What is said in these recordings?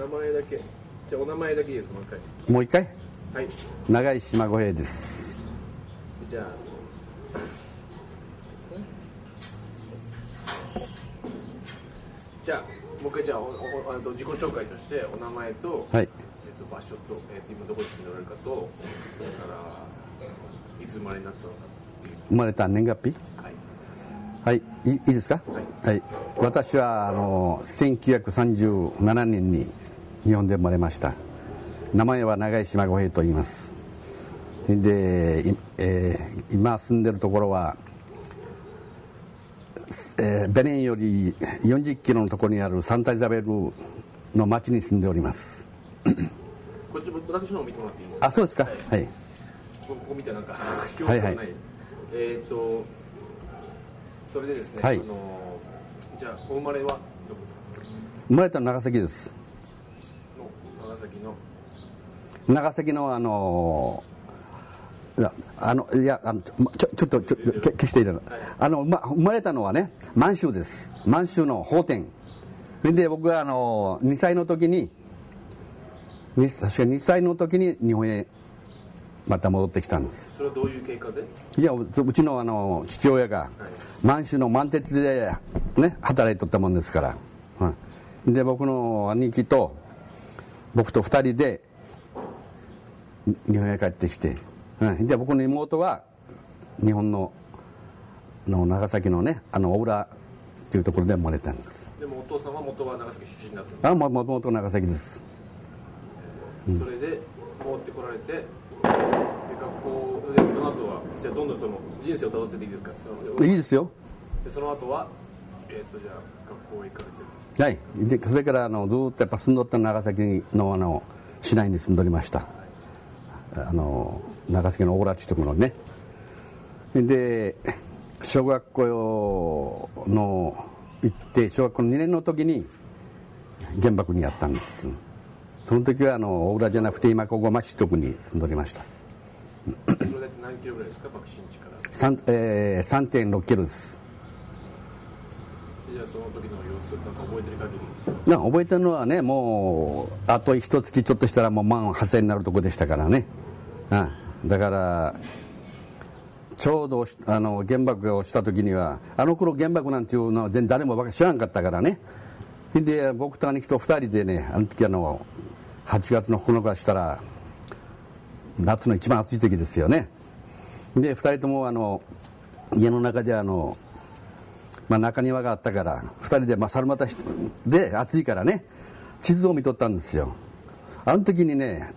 名前だけ。じゃあお名前だけいいですか、 もう一回。 はい。 長井島五平です。 じゃあ。じゃあもう一回じゃあ自己紹介としてお名前と、 はい、 場所と、今どこに住んでおられるかと、それからいつ生まれになったのかっていう。 生まれた年月日。はい、いいですか。はい、私は1937年に日本で生まれました。名前は長井島五平と言います。で、今住んでるところは、ベネンより40キロのところにあるサンタイザベルの町に住んでおります。 こっち私の方見てもらっていいですか。 あ、そうですか。はい。 ここ見てなんかはいはい。 それでですね。 はい。 じゃあお生まれはどこですか。 生まれたの長崎です。長崎のちょっと消していただ生まれたのはね、満州です。満州の法典で、僕が2歳の時に確か2歳の時に日本へまた戻ってきたんです。 それはどういう経過で。 いや、うちの父親が満州の満鉄でね働いとったもんですから、で僕の兄貴と僕と2人で日本へ帰ってきて、で僕の妹は日本の長崎のね大浦っていうところで生まれたんです。 でもお父さんは元は長崎出身だったんですか。 もともと長崎です。 それで戻ってこられて、で学校でその後はじゃあどんどんその人生をたどってていいですか。 いいですよ。 でその後はじゃあ学校へ行かれて。 はい。でそれからずっとやっぱ住んどった長崎の市内に住んでおりました。長崎の大浦っていうところね。で小学校の行って小学校の2年の時に原爆にやったんです。その時は大浦じゃなくて今ここ町ってとこに住んでおりました。 それだって何キロぐらいですか、爆心地から。 3.6 キロです。 じゃあその時の様子なんか覚えてる限り。覚えてるのはね、もうあと一月ちょっとしたらもう18,000になるとこでしたからね。だからちょうど原爆をした時には頃原爆なんていうのは全然誰も知らんかったからね。で僕と兄貴と2人でね、時8月の9日したら夏の一番暑い時ですよね。で2人とも家の中で中庭があったから2人で猿股で暑いからね地図を見とったんですよ。時にね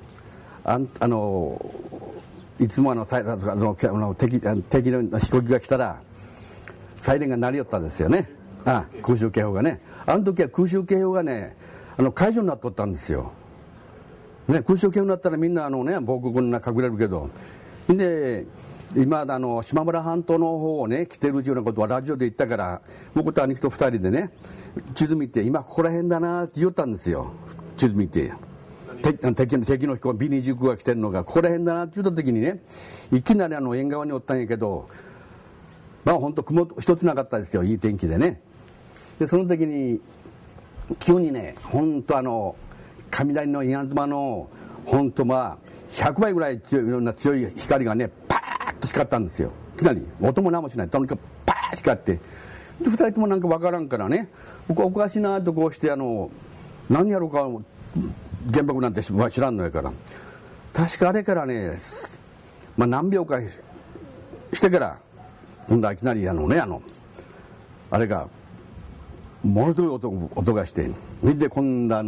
いつも敵の飛行機が来たらサイレンが鳴りよったんですよね。空襲警報がね。時は空襲警報がね解除になっとったんですよ、ね。空襲警報になったらみんな防空壕に隠れるけど、で今島村半島の方をね来てるようなことはラジオで言ったから、僕と兄貴と2人でね地図見て、今ここら辺だなって言ったんですよ。地図見て敵の飛行 B29 が来てるのがここら辺だなって言った時にね、いきなり縁側におったんやけど、本当雲一つなかったですよ、いい天気でね。でその時に急にね、本当雷の稲妻の本当100倍ぐらい強い光がねパーッと光ったんですよ。いきなり音も何もしない、とにかくパーッと光って、で2人ともなんか分からんからね、僕はおかしいなとこうして何やろうか、原爆なんて知らんのやから、確かあれからね、何秒かしてから今度はいきなりあれがものすごい音がして、それで今度ある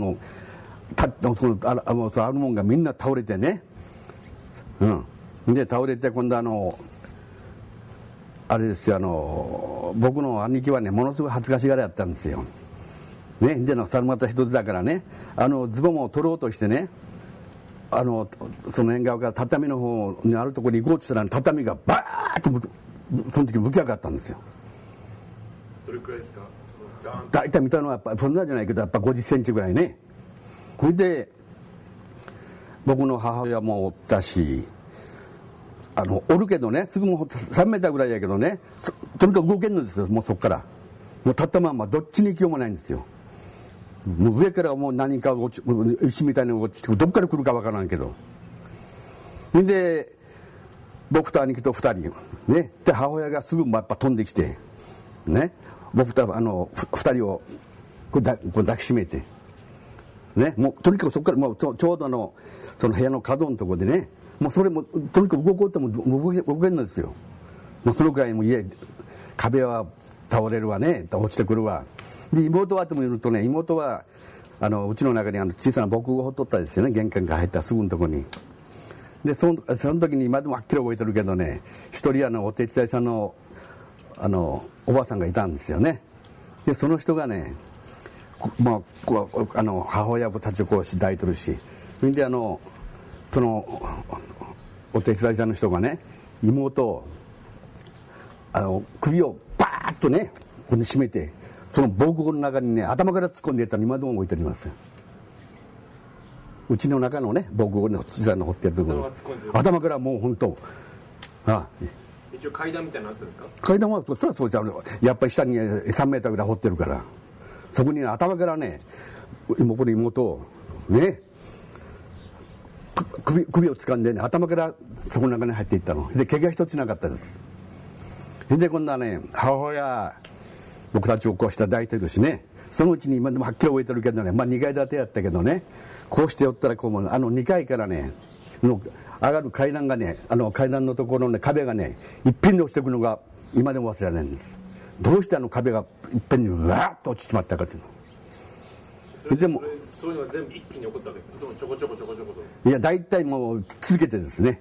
もんがみんな倒れてね、で倒れて今度あれですよ、僕の兄貴はねものすごい恥ずかしがりやったんですよ、ね。で猿股一つだからね、ズボンを取ろうとしてね、その縁側から畳の方にあるところに行こうとしたら、畳がバーッとその時向き上がったんですよ。 どれくらいですか。 大体見たのはやっぱそんなじゃないけど、やっぱ50センチぐらいね。それで僕の母親もおったし、おるけどね、すぐも3メーターぐらいやけどね、とにかく動けんのですよ。もうそこからもう立ったまんまどっちに行きようもないんですよ。 もう上からもう何か石みたいなのが落ちてどっから来るかわからんけど、で僕と兄貴と2人ね、で母親がすぐやっぱ飛んできてね、僕と2人をこう抱きしめてね、もうとにかくそこからもうちょうどその部屋の角のところでね、もうそれもとにかく動こうとも動けんのですよ。もうそのくらいもう壁は倒れるわね、落ちてくるわ。で妹はとも言うとね、妹はうちの中に小さな防空壕を掘っとったですよね、玄関から入ったすぐのところに。でその時に今でもはっきり覚えてるけどね、一人お手伝いさんのおばあさんがいたんですよね。でその人がね、まあ、母親たちをこう抱いてるし、それでそのお手伝いさんの人がね、妹を首をバーッとねここに締めて、その防空壕の中にね頭から突っ込んでいったの今でも覚えております。うちの中のね防空壕の小さな掘ってるところ、頭からもう本当一応階段みたいなのあったんですか？ 階段はそれはそうじゃん、やっぱり下に3メーターぐらい掘ってるから、そこに頭からねこの妹をね首を掴んでね、頭からそこの中に入っていったので、怪我一つなかったです。で今度はね、母親僕たちをこうして抱いてるしね、そのうちに今でもはっきり覚えてるけどね、まあ2階建てやったけどね、こうして寄ったらこう2階からね上がる階段がね、階段のところの、ね、壁がねいっぺんに落ちてくるのが今でも忘れられないんです。どうして壁がいっぺんにわーっと落ちてしまったかというの。でもそういうのが全部一気に起こったわけでもちょこちょこと。 いや大体もう続けてですね、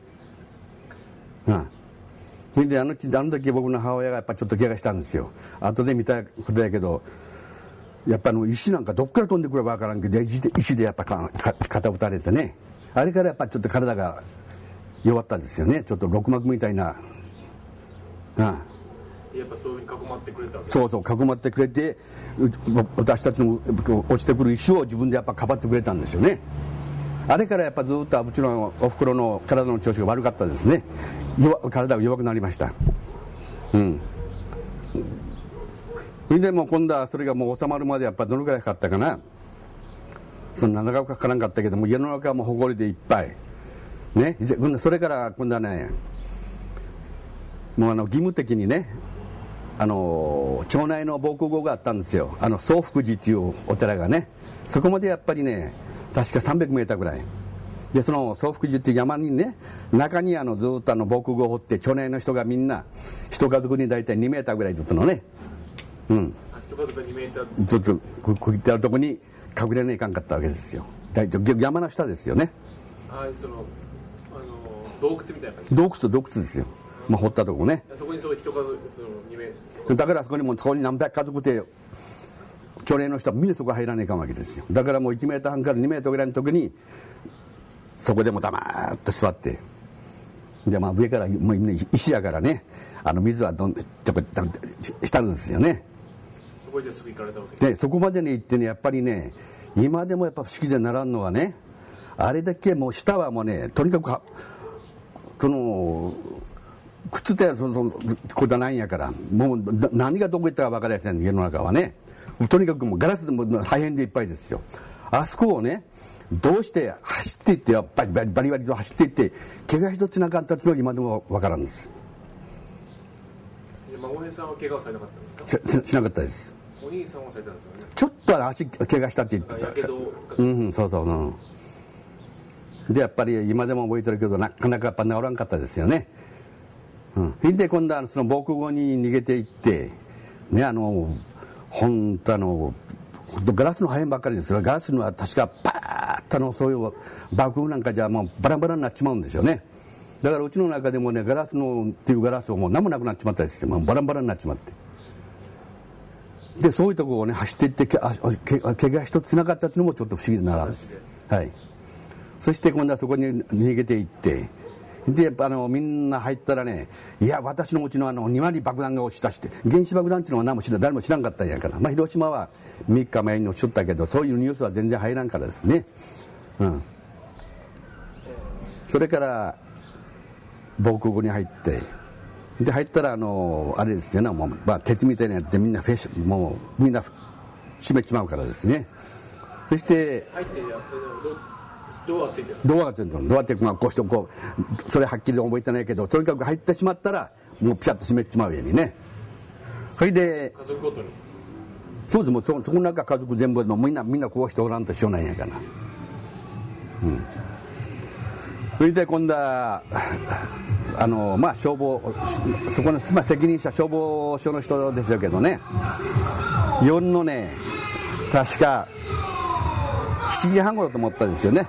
それであの時僕の母親がやっぱちょっと怪我したんですよ。後で見たことやけど、やっぱ石なんかどっから飛んでくれば分からんけど、石でやっぱ肩打たれてね、あれからやっぱちょっと体が弱ったんですよね。ちょっと肋膜みたいな、 やっぱそういうふうに囲まってくれたわけ。 そう囲まってくれて、私たちの落ちてくる石を自分でやっぱかばってくれたんですよね。あれからやっぱずっとうちのおふくろの体の調子が悪かったですね。体が弱くなりました。それでもう今度はそれがもう収まるまでやっぱどのくらいかかったかな、そんな長くかからんかったけども、家の中はもう埃でいっぱいね。それから今度はね、もう義務的にね町内の防空壕があったんですよ。宗福寺っていうお寺がね、そこまでやっぱりね確か300メーターぐらいで、その宗福寺っていう山にね、中にずっと防空壕を掘って、町内の人がみんな一家族に大体2メーターぐらいずつのね、 一家族2メーターずつ区切ってあるとこに隠れないかんかったわけですよ。大体山の下ですよね。 洞窟みたいな感じ。 洞窟ですよ、まあ、掘ったとこね。 そこに一家族2メーターだからそこに何百家族で町内の人はみんなそこ入らないかんわけですよ。だからもう1メーター半から2メートルぐらいの時にそこでも黙っと座って、でまあ上からもう石やからね、水はちょっと下るんですよね。 そこですぐ行かれたわけで、そこまでに行ってね、やっぱりね今でもやっぱ不思議でならんのはね、あれだけもう下はもうね、とにかく靴ってこだないんやから、もう何がどこ行ったか分からない家の中はね、とにかくもうガラスでも破片でいっぱいですよ。あそこをねどうして走っていって、やっぱりバリバリと走っていって怪我一つなかったっていうのは今でも分からんです。 孫兵さんは怪我はされなかったんですか？ しなかったです。 お兄さんはされたんですよね。 ちょっと足怪我したって言ってた。 やけど。 そうそう。でやっぱり今でも覚えてるけど、なかなかやっぱ治らんかったですよね。で今度はその防空壕に逃げていってね、本当ガラスの破片ばっかりですよ。ガラスのは確かパーッとそういう爆風なんかじゃもうバラバラになっちまうんですよね。だからうちの中でもね、ガラスのっていうガラスをもう何もなくなっちまったりして、もうバラバラになっちまって、でそういうところをね走っていって怪我一つなかったっていうのもちょっと不思議でならんです。そして今度はそこに逃げていって、でみんな入ったらね、いや私のうちの庭に爆弾が落ちたして、原子爆弾っていうのは誰も知らんかったんやから、まあ、広島は3日前に落ちとったけど、そういうニュースは全然入らんからですね。それから防空壕に入って、で入ったらあれですね、もう、鉄みたいなやつでみんな閉めちまうからですね。 そして入ってドアがついてる。 ドアがついてる。ドアってこうしてこう、それはっきり覚えてないけど、とにかく入ってしまったらもうピシャッと閉めちまうようにね。それで家族ごとに。 そうです。もうその中家族全部のみんなこうしておらんとしようなんやから。それで今度はまあ消防、そこの、まあ、責任者消防署の人でしょうけどね、夜のね確か7時半頃と思ったんですよね。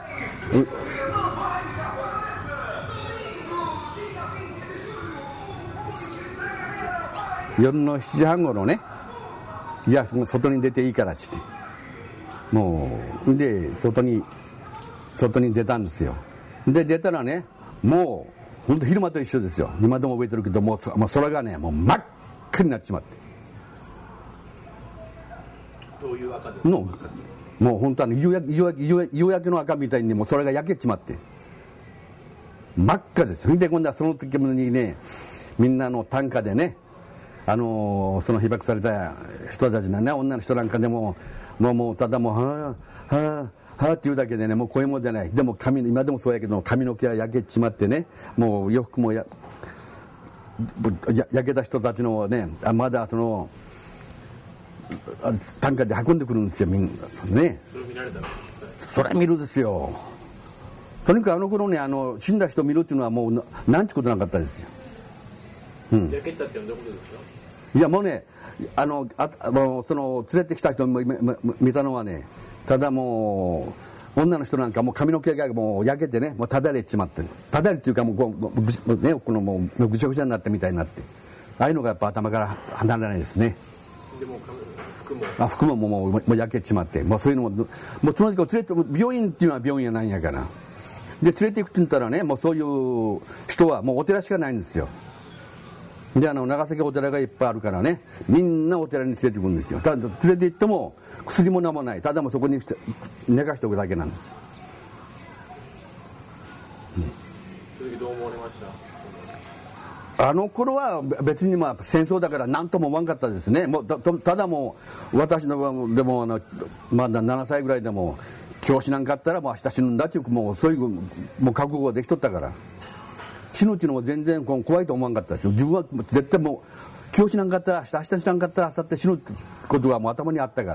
夜の7時半頃ね、いや外に出ていいからっつって、もうで外に出たんですよ。で出たらね、もう本当昼間と一緒ですよ。今でも覚えてるけど、もう空がねもう真っ赤になっちまって。 どういう赤ですか？ もう本当夕焼けの赤みたいにもう空が焼けちまって真っ赤です。で今度はその時にね、みんなの担架でね、その被爆された人たちのね、女の人なんかでももうただもうはあはあはあって言うだけでね、もう声も出ない。でも今でもそうやけど髪の毛が焼けちまってね、もう洋服も焼けた人たちのね、まだその担架で運んでくるんですよ、みんなね。 それ見られたの？ それは見るですよ。とにかくあの頃ね、死んだ人見るっていうのはもうなんちゅうことなかったですよ。 焼けたってどういうことですか？ いやもうね、その連れてきた人も見たのはね、ただもう女の人なんかもう髪の毛がもう焼けてね、もうただれちまってる。ただれっていうかもうね、このもうぐちゃぐちゃになったみたいになって、ああいうのがやっぱ頭から離れないですね。 でも服ももう焼けちまって、もうそういうのもとにかく連れて、病院っていうのは病院やないんやから、で連れていくって言ったらね、もうそういう人はもうお寺しかないんですよ。で長崎お寺がいっぱいあるからね、みんなお寺に連れて行くんですよ。ただ連れて行っても薬も何もない、ただもうそこに寝かしておくだけなんです。 その時どう思われました？ あの頃は別にまあ戦争だから何とも思わんかったですね。もうただもう私のでもまだ7歳ぐらいでも教師なんかあったらもう明日死ぬんだっていう、もうそういうもう覚悟ができとったから、死ぬっていうのも全然怖いと思わんかったですよ。自分は絶対もう教師なんかあったら明日死なんかあったら明後日死ぬってことがもう頭にあったから。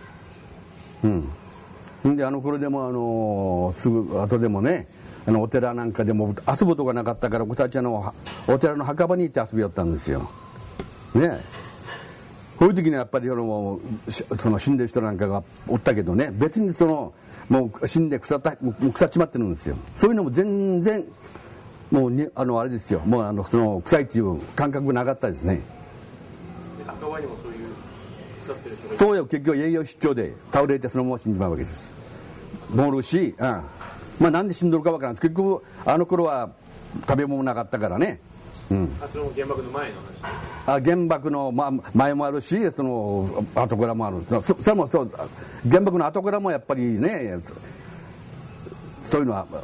であの頃でもすぐ後でもね、お寺なんかでも遊ぶとこなかったから、僕たちお寺の墓場に行って遊びよったんですよね。こういう時にやっぱりその死んでる人なんかがおったけどね、別にもう死んで腐っちまってるんですよ。そういうのも全然もうあれですよ、もうその臭いっていう感覚がなかったですね。 赤ワインもそういう腐ってる人がいる？ そうよ、結局栄養失調で倒れてそのまま死んじまうわけです。もるし、まあなんで死んどるかわからん。結局あの頃は食べ物なかったからね。 それも原爆の前の話？ 原爆の、前もあるし、その後からもある。それもそう、原爆の後からもやっぱりね、そういうのは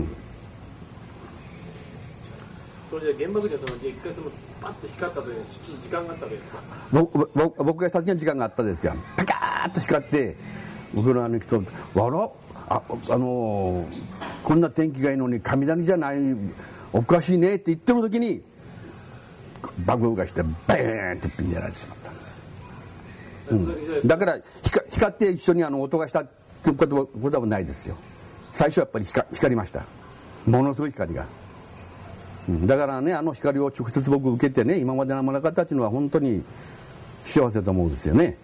それじゃ原爆で一回パッと光った時に時間があったわけですか？ 僕がした時に時間があったですよ。パカーッと光って、僕の人こんな天気がいいのに雷じゃない、おかしいねって言ってる時に爆風がしてバーンってピンやられてしまったんです。だから光って一緒に音がしたってことはないですよ。最初はやっぱり光りました。ものすごい光が。だからね、光を直接僕受けてね、今までのなかったっていうのは本当に幸せと思うんですよね。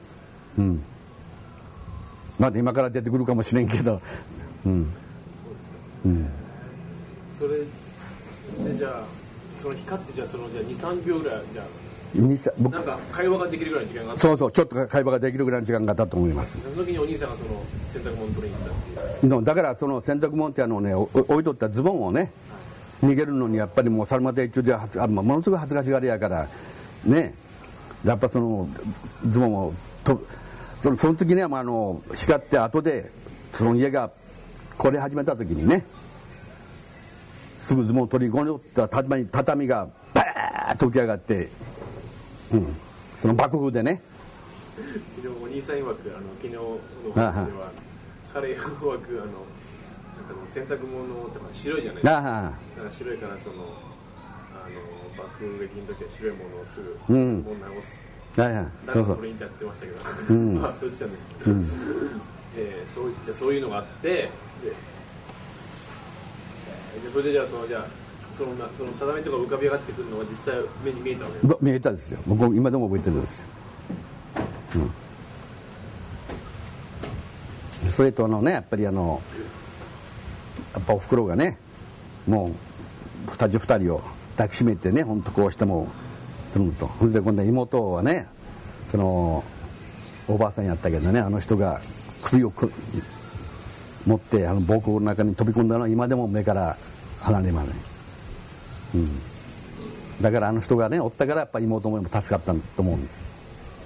まだ今から出てくるかもしれんけど、 そうですか。それでじゃあその光ってじゃあ2、3秒ぐらいじゃあなんか会話ができるぐらいの時間があった？ そうちょっと会話ができるぐらいの時間があったと思います。 その時にお兄さんがその洗濯物取りに行ったっていう。 だからその洗濯物ってね、置いとったズボンをね、逃げるのにやっぱりもうサルマテ中でものすごい恥ずかしがりやからね、やっぱそのズボンをその時には光って後でその家が来れ始めた時にね、すぐズボンを取り込んでおった畳がバーッと浮き上がって、その爆風でね。 昨日お兄さん曰く昨日の話では彼曰くなんか洗濯物とか白いじゃないですか。だから白いから爆撃の時は白いものをすぐもう直す。だからこれにやってましたけど、まあどっちなんですけど、そういうのがあってでそれでじゃあその畳とか浮かび上がってくるのが実際目に見えたわけですか。 見えたんですよ。僕今でも覚えてるんですよ。それとやっぱりやっぱおふくろがねもう2人を抱きしめてね本当こうしてもすると。それで今度は妹はねおばあさんやったけどねあの人が首を持って膀胱の中に飛び込んだのは今でも目から離れません。だからあの人がねおったからやっぱり妹も助かったと思うんです。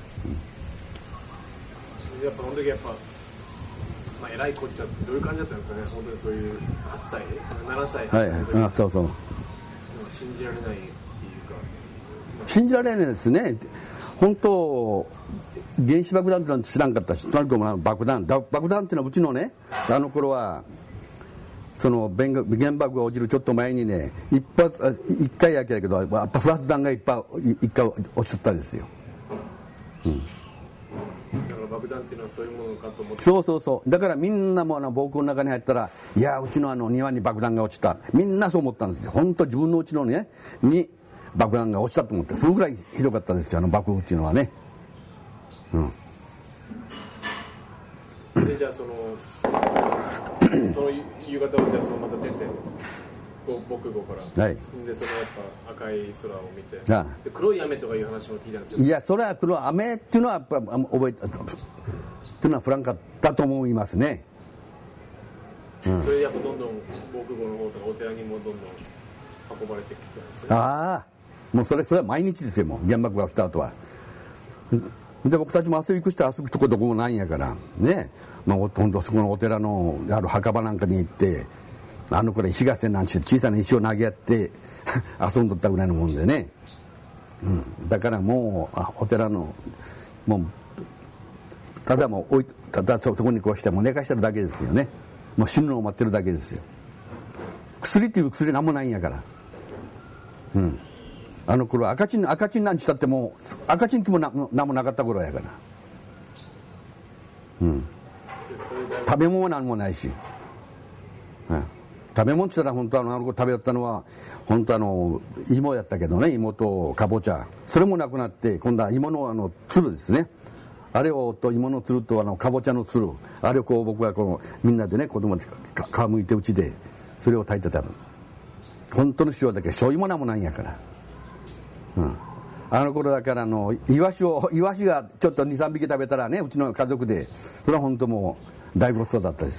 やっぱその時まあ、偉いこっちゃってどういう感じだったんですかね。本当にそういう8歳7歳8歳の時、 はい、そう信じられないっていうか、 信じられないですね。本当原子爆弾ってのは知らんかったし、とにかく爆弾っていうのはうちのねあの頃は原爆が落ちるちょっと前にね一回やけだけどやっぱ不発弾が一回落ちとったんですよ。 だから爆弾っていうのはそういうものかと思って。 そうだからみんなも膀胱の中に入ったらいやうちの庭に爆弾が落ちたみんなそう思ったんですよ。本当自分のうちのねに爆弾が落ちたと思ってそのぐらいひどかったですよ爆風っていうのはね。 でじゃあその夕方はじゃあまた出て防空壕から、はい、でやっぱ赤い空を見てで黒い雨とかいう話も聞いたんですけど、 いやそれは黒雨っていうのはやっぱ覚えたっていうのは降らんかったと思いますね。 それでやっぱどんどん防空壕の方とかお寺にもどんどん運ばれてきたんですね。 もうそれは毎日ですよ。もう原爆が来た後はで僕たちも遊び行くして遊ぶとこどこもないんやからね、本当そこのお寺のある墓場なんかに行ってこれ石合戦なんて小さな石を投げ合って遊んどったぐらいのもんでね、だからもうお寺のもうただそこにこうしてもう寝かしてるだけですよね。もう死ぬのを待ってるだけですよ。薬っていう薬なんもないんやから。あの頃赤チンなんてしたってもう赤チン気も何もなかった頃やから、食べ物は何もないし、食べ物って言ったら本当食べよったのは本当芋やったけどね、芋とかぼちゃそれもなくなって今度は芋のつるですね、あれをと芋のつるとかぼちゃのつるあれをこう僕はみんなでね子供で皮むいてうちでそれを炊いて食べる。本当の塩だけ醤油も何もないんやから。あの頃だからイワシがちょっと 2,3 匹食べたらねうちの家族でそれは本当もう大ごちそうだったです。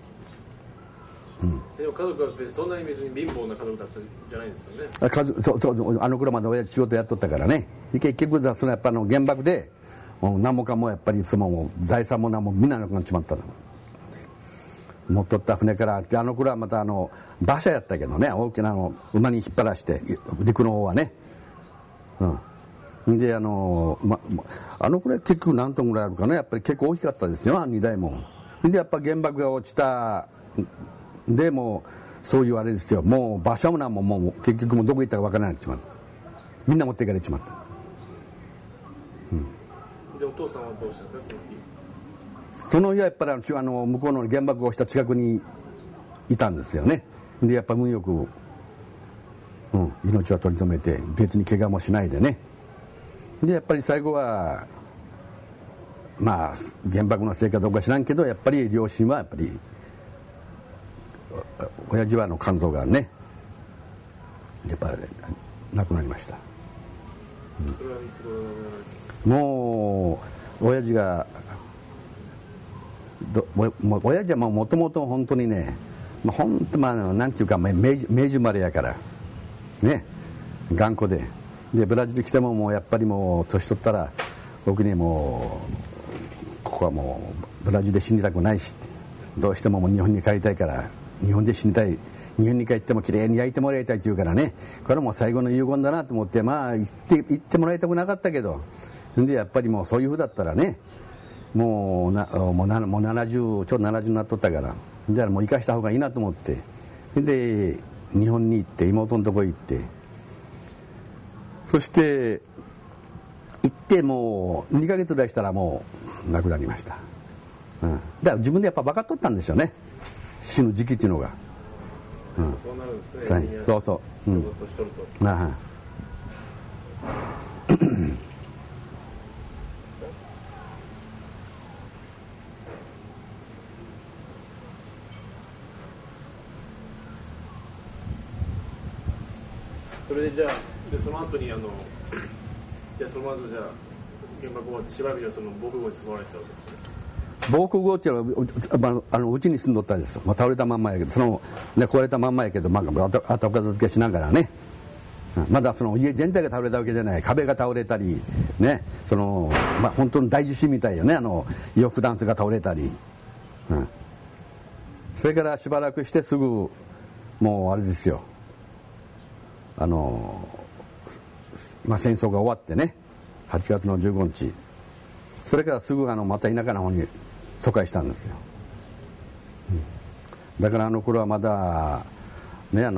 でも家族はそんなに別に貧乏な家族だったんじゃないんですよね。 そうあの頃まで親父仕事やっとったからね。結局やっぱ原爆で何もかもやっぱり財産も何もみんななくなっちまったの。持っとった船からあの頃はまた馬車やったけどね、大きな馬に引っ張らして陸の方はね。であのくらい結局何トンぐらいあるかな、やっぱり結構大きかったですよ2台も。でやっぱ原爆が落ちたでもそういうあれですよ、もう馬車も何ももう結局もうどこ行ったか分からなくなっちまった。みんな持っていかれちまった。 でお父さんはどうしたんですかその日はやっぱり向こうの原爆が落ちた近くにいたんですよね。でやっぱ運よく命は取り留めて別に怪我もしないでね。でやっぱり最後はまあ原爆のせいかどうか知らんけどやっぱり両親はやっぱり親父は肝臓がねやっぱり亡くなりました。もう親父が親父はもともと本当にね本当なんていうか明治生まれやからね、頑固でブラジル来てももうやっぱりもう年取ったら僕にもうここはもうブラジルで死にたくないしってどうしてももう日本に帰りたいから日本で死にたい、日本に帰ってもきれいに焼いてもらいたいって言うからね、これはもう最後の遺言だなと思って行ってもらいたくなかったけどでやっぱりもうそういうふうだったらねもう70ちょうど70になっとったから、じゃあもう生かした方がいいなと思って、で日本に行って妹のとこ行って、そして行ってもう2ヶ月ぐらいしたらもう亡くなりました、だから自分でやっぱ分かっとったんですよね、死ぬ時期っていうのが、 そうなるんですね。 そうそう、年取ると、 それでじゃあその後にじゃあその後じゃあ原爆終わってしばらくじゃその防空壕に住まわれてたわけですね。 防空壕っていうのはうちに住んどったんですよ、倒れたまんまやけど、壊れたまんまやけど、後片付けしながらね、まだその家全体が倒れたわけじゃない、壁が倒れたりね、本当の大地震みたいよね、洋服ダンスが倒れたり、それからしばらくしてすぐもうあれですよ、戦争が終わってね、8月の15日、それからすぐまた田舎の方に疎開したんですよ、だから頃はまだね、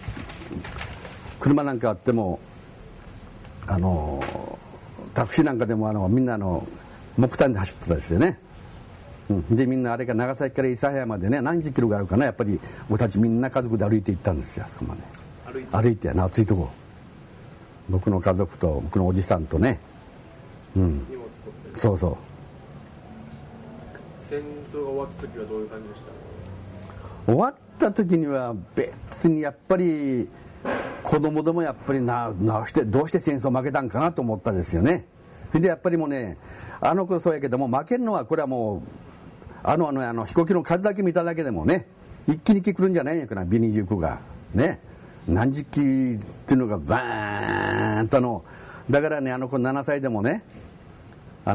車なんかあってもタクシーなんかでもみんな木炭で走ってたですよね、でみんなあれが長崎から諫早までね、何十キロがあるかな、やっぱり俺たちみんな家族で歩いて行ったんですよ、あそこまで歩いて暑いとこ、僕の家族と僕のおじさんとね、そうそう。 戦争が終わった時はどういう感じでした？ 終わった時には別にやっぱり子供でもやっぱりどうして戦争負けたんかなと思ったですよね。でやっぱりもうね、頃そうやけども、負けるのはこれはもう飛行機の数だけ見ただけでもね、一気に来るんじゃないんやから、B29がね、何十機っていうのがバーンとだからね、子7歳でもね、い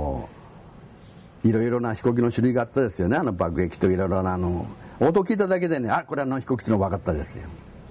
ろいろな飛行機の種類があったですよね、爆撃といろいろな音聞いただけでね、これ飛行機っていうの分かったですよ、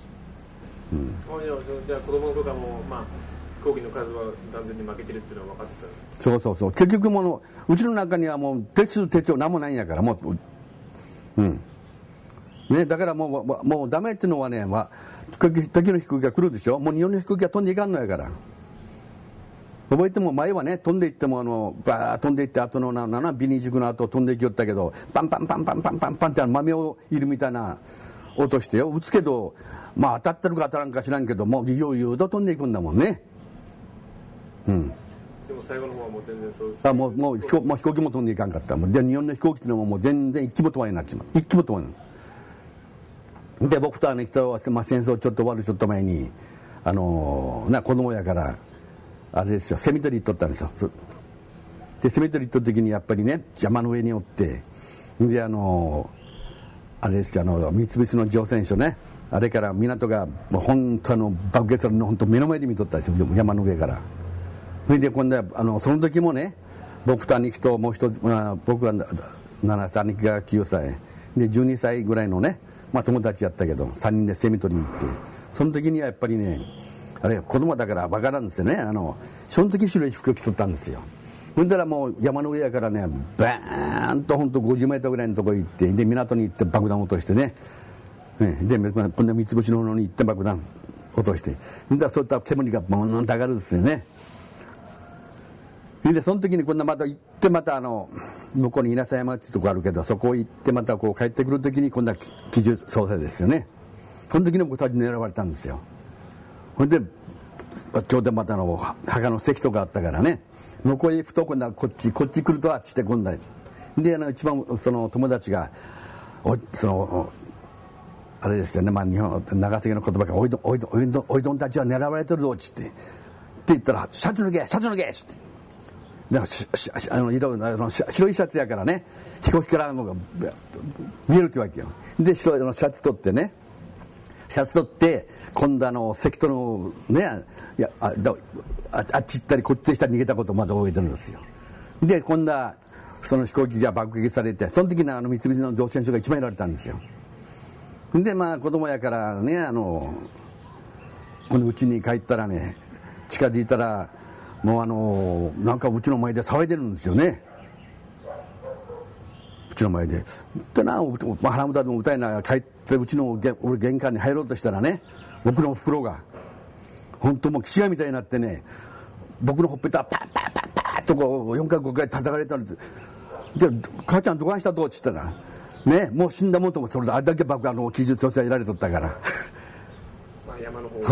じゃあ子供の頃からも飛行機の数は断然に負けてるっていうのは分かってた。 そう結局うちの中にはもう鉄道何もないんやからもうね、だからもうダメっていうのはね、時の飛行機が来るでしょ、もう日本の飛行機が飛んでいかんのやから、覚えても前はね、飛んでいってもバー飛んでいって、後のB29の後飛んでいきよったけど、パンパンパンパンパンパンパンって豆をいるみたいな音してよ、打つけど、当たってるか当たらんか知らんけど、もう悠々と飛んでいくんだもんね。 でも最後の方はもう全然そういう。 もう飛行機も飛んでいかんかった。で日本の飛行機っていうのももう全然一気も飛ばになっちまう。一気も飛ばになる。で僕と人は、戦争ちょっと終わるちょっと前に子供やからあれですよ、セミ取り行っとったんですよ。でセミ取り行っとった時にやっぱりね、山の上におって、であれですよ、三菱の乗船所ね、あれから港がもう本当爆撃の本当目の前で見とったんですよ、山の上から。それで今度はその時もね、僕と兄貴ともう一つ、僕は7歳、兄貴が9歳で12歳ぐらいのね、友達やったけど3人でセミ取りに行って、その時にはやっぱりね、あれ子供だからバカなんですよね、その時白い服を着とったんですよ。それからもう山の上やからね、バーンと本当50メートルぐらいのところ行って、で港に行って爆弾落としてね、で今度三菱の方に行って爆弾落として、でそういった煙がボーンと上がるんですよね。でその時に今度また行って、また向こうに稲佐山っていうところあるけど、そこ行ってまたこう帰ってくる時に今度は機銃操作ですよね。その時に僕たち狙われたんですよ。それでちょうどまた墓の石とかあったからね、向こうへ行くと今度はこっち来るとあっちで今度はで一番その友達があれですよね、日本長崎の言葉がおいどんたちは狙われてるぞっつって言ったら、シャツ脱げっつって。だから白いシャツやからね、飛行機から見えるってわけよ。で白いシャツ取ってね、今度石とのね、あっち行ったりこっち行ったり逃げたことをまず覚えてるんですよ。で今度はその飛行機が爆撃されて、その時に三菱の乗船所が一番やられたんですよ。で子供やからね、このうちに帰ったらね、近づいたらもうなんかうちの前で騒いでるんですよね。 ちの前ででな花歌でも歌いながら帰ってうちの俺玄関に入ろうとしたらね、僕のおふくろが本当もう岸がみたいになってね、僕のほっぺたパッパッパッパッとこう4回5回叩かれたんで、母ちゃんどがんしたとって言ったらね、もう死んだもんとも、それであれだけ僕記述調査得られとったからまあ山の方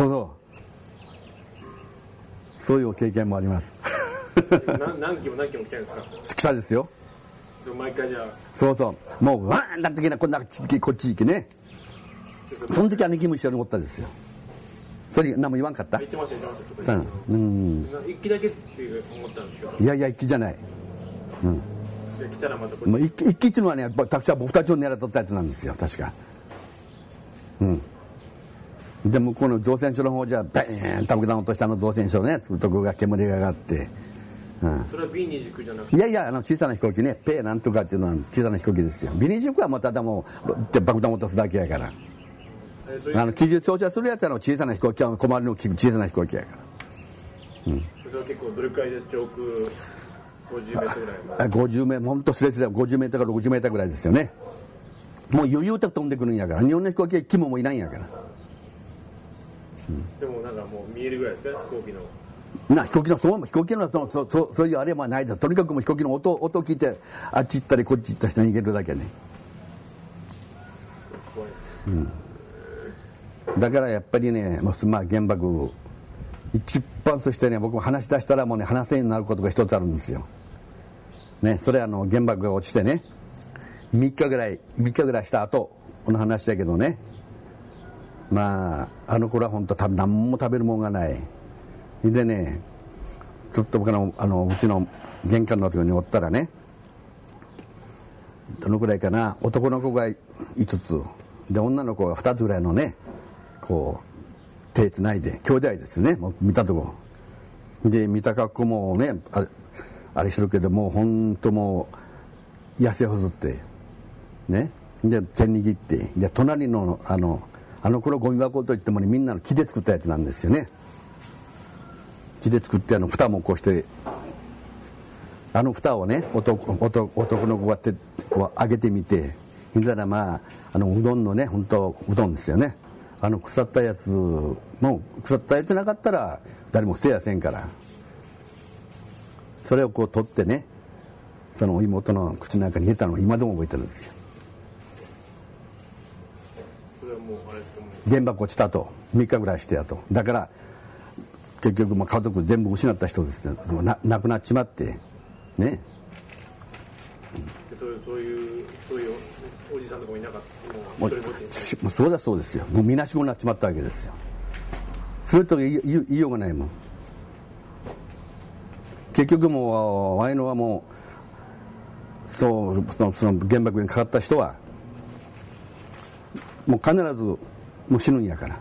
そういう経験もあります何機も来たんですか？ 来たですよ。 毎回じゃあそうもうわーんなってきな、こんなこっち行けね。その時兄貴も一緒におったですよ。それ何も言わんかった。 言ってました一機だけって思ったんですけど、 いやいや一機じゃない。 で来たらまた一機っていうのはね、僕たちを狙っとったやつなんですよ確か。で向こうの造船所の方じゃバーン爆弾落とした造船所ね、作るとこが煙が上がって、 それは B29 じゃなくて、 いやいや小さな飛行機ね、ペーなんとかっていうのは小さな飛行機ですよ。 B29 はもうただもう爆弾落とすだけやから、機銃装着するやつは小さな飛行機は小回りの小さな飛行機やから、 それは結構どれくらいです？上空50メートルぐらい、 50メートル、本当スレスレ50メートルから60メートルぐらいですよね。もう余裕で飛んでくるんやから、日本の飛行機は肝もいないんやから、 でもなんかもう見えるぐらいですか、飛行機の飛行機のそういうあれはないです。とにかくもう飛行機の音を聞いて、あっち行ったりこっち行った人に逃げるだけね。 怖いです、 だからやっぱりね、原爆一般としてね、僕も話し出したらもうね話せになることが一つあるんですよ、ね、それは原爆が落ちてね3日ぐらいした後の話だけどね、あの頃は本当何も食べるもんがないでね、ちょっと僕うちの玄関のところにおったらね、どのくらいかな、男の子が5つで女の子が2つぐらいのね、こう手つないで兄弟ですね、もう見たとこで、見た格好もねあれしてるけど、もう本当もう痩せ細ってね、で手握って、で隣のあの頃ゴミ箱といってもね、みんなの木で作ったやつなんですよね。木で作って蓋もこうして、蓋をね男の子がこう上げてみて、そしたらうどんのね、本当うどんですよね、腐ったやつも腐ったやつなかったら誰も捨てやせんから、それをこう取ってね、その妹の口の中に入れたのを今でも覚えてるんですよ。 それはもうあれですか、もう原爆落ちたと3日ぐらいしてやと、だから結局家族全部失った人ですよ、亡くなっちまってね。 そういうおじさんとかもいなかった、もう一人ぼっちにされて、 そうですよ、もうみなしごになっちまったわけですよ。それと言いようがないもん。結局もうああいうのはもうその原爆にかかった人はもう必ずもう死ぬんやから、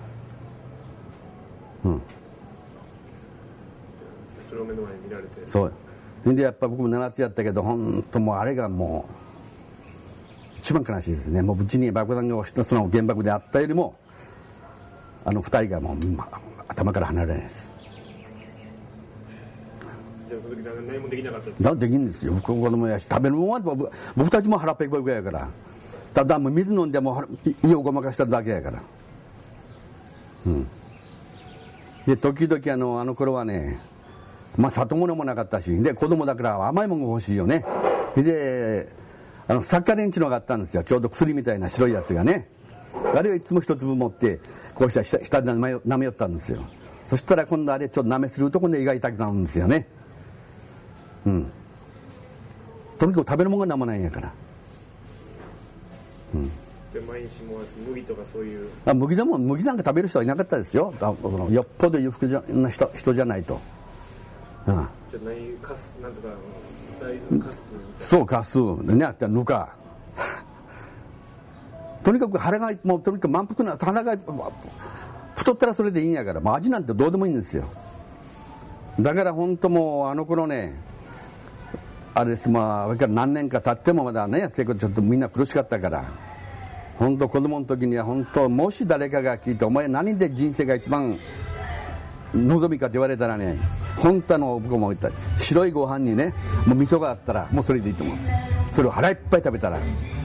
それを目の前に見られて、 そうでやっぱ僕も7つやったけど、本当もうあれがもう一番悲しいですね。もううちに爆弾が一つの原爆であったよりも2人がもう頭から離れないです。 じゃあその時何もできなかったできんですよ、子供やし食べるもんは僕たちも腹ペコペコやから、ただもう水飲んでも胃をごまかしただけやから、で時々あの頃はね、里物もなかったし、で子供だから甘いものが欲しいよね。でサッカーレンチのがあったんですよ、ちょうど薬みたいな白いやつがね、あれをいつも一粒持ってこうした下で舐めよったんですよ。そしたら今度あれちょっと舐めすると今度胃が痛くなるんですよね。とにかく食べるものが何もないんやから、 じゃあ毎日も麦とかそういう、 麦なんか食べる人はいなかったですよ、よっぽど裕福な人じゃないと。 じゃあカスなんとか大豆のカスという、 そうカスね、あったらぬかとにかく腹がもうとにかく満腹な腹が太ったらそれでいいんやから、味なんてどうでもいいんですよ。だから本当もうあの頃ね、あれです、何年か経ってもまだね、ちょっとみんな苦しかったから、本当子供の時には本当、もし誰かが聞いてお前何で人生が一番望みかって言われたらね、本当僕も言った白いご飯にねもう味噌があったらもうそれでいいと思う。それを腹いっぱい食べたら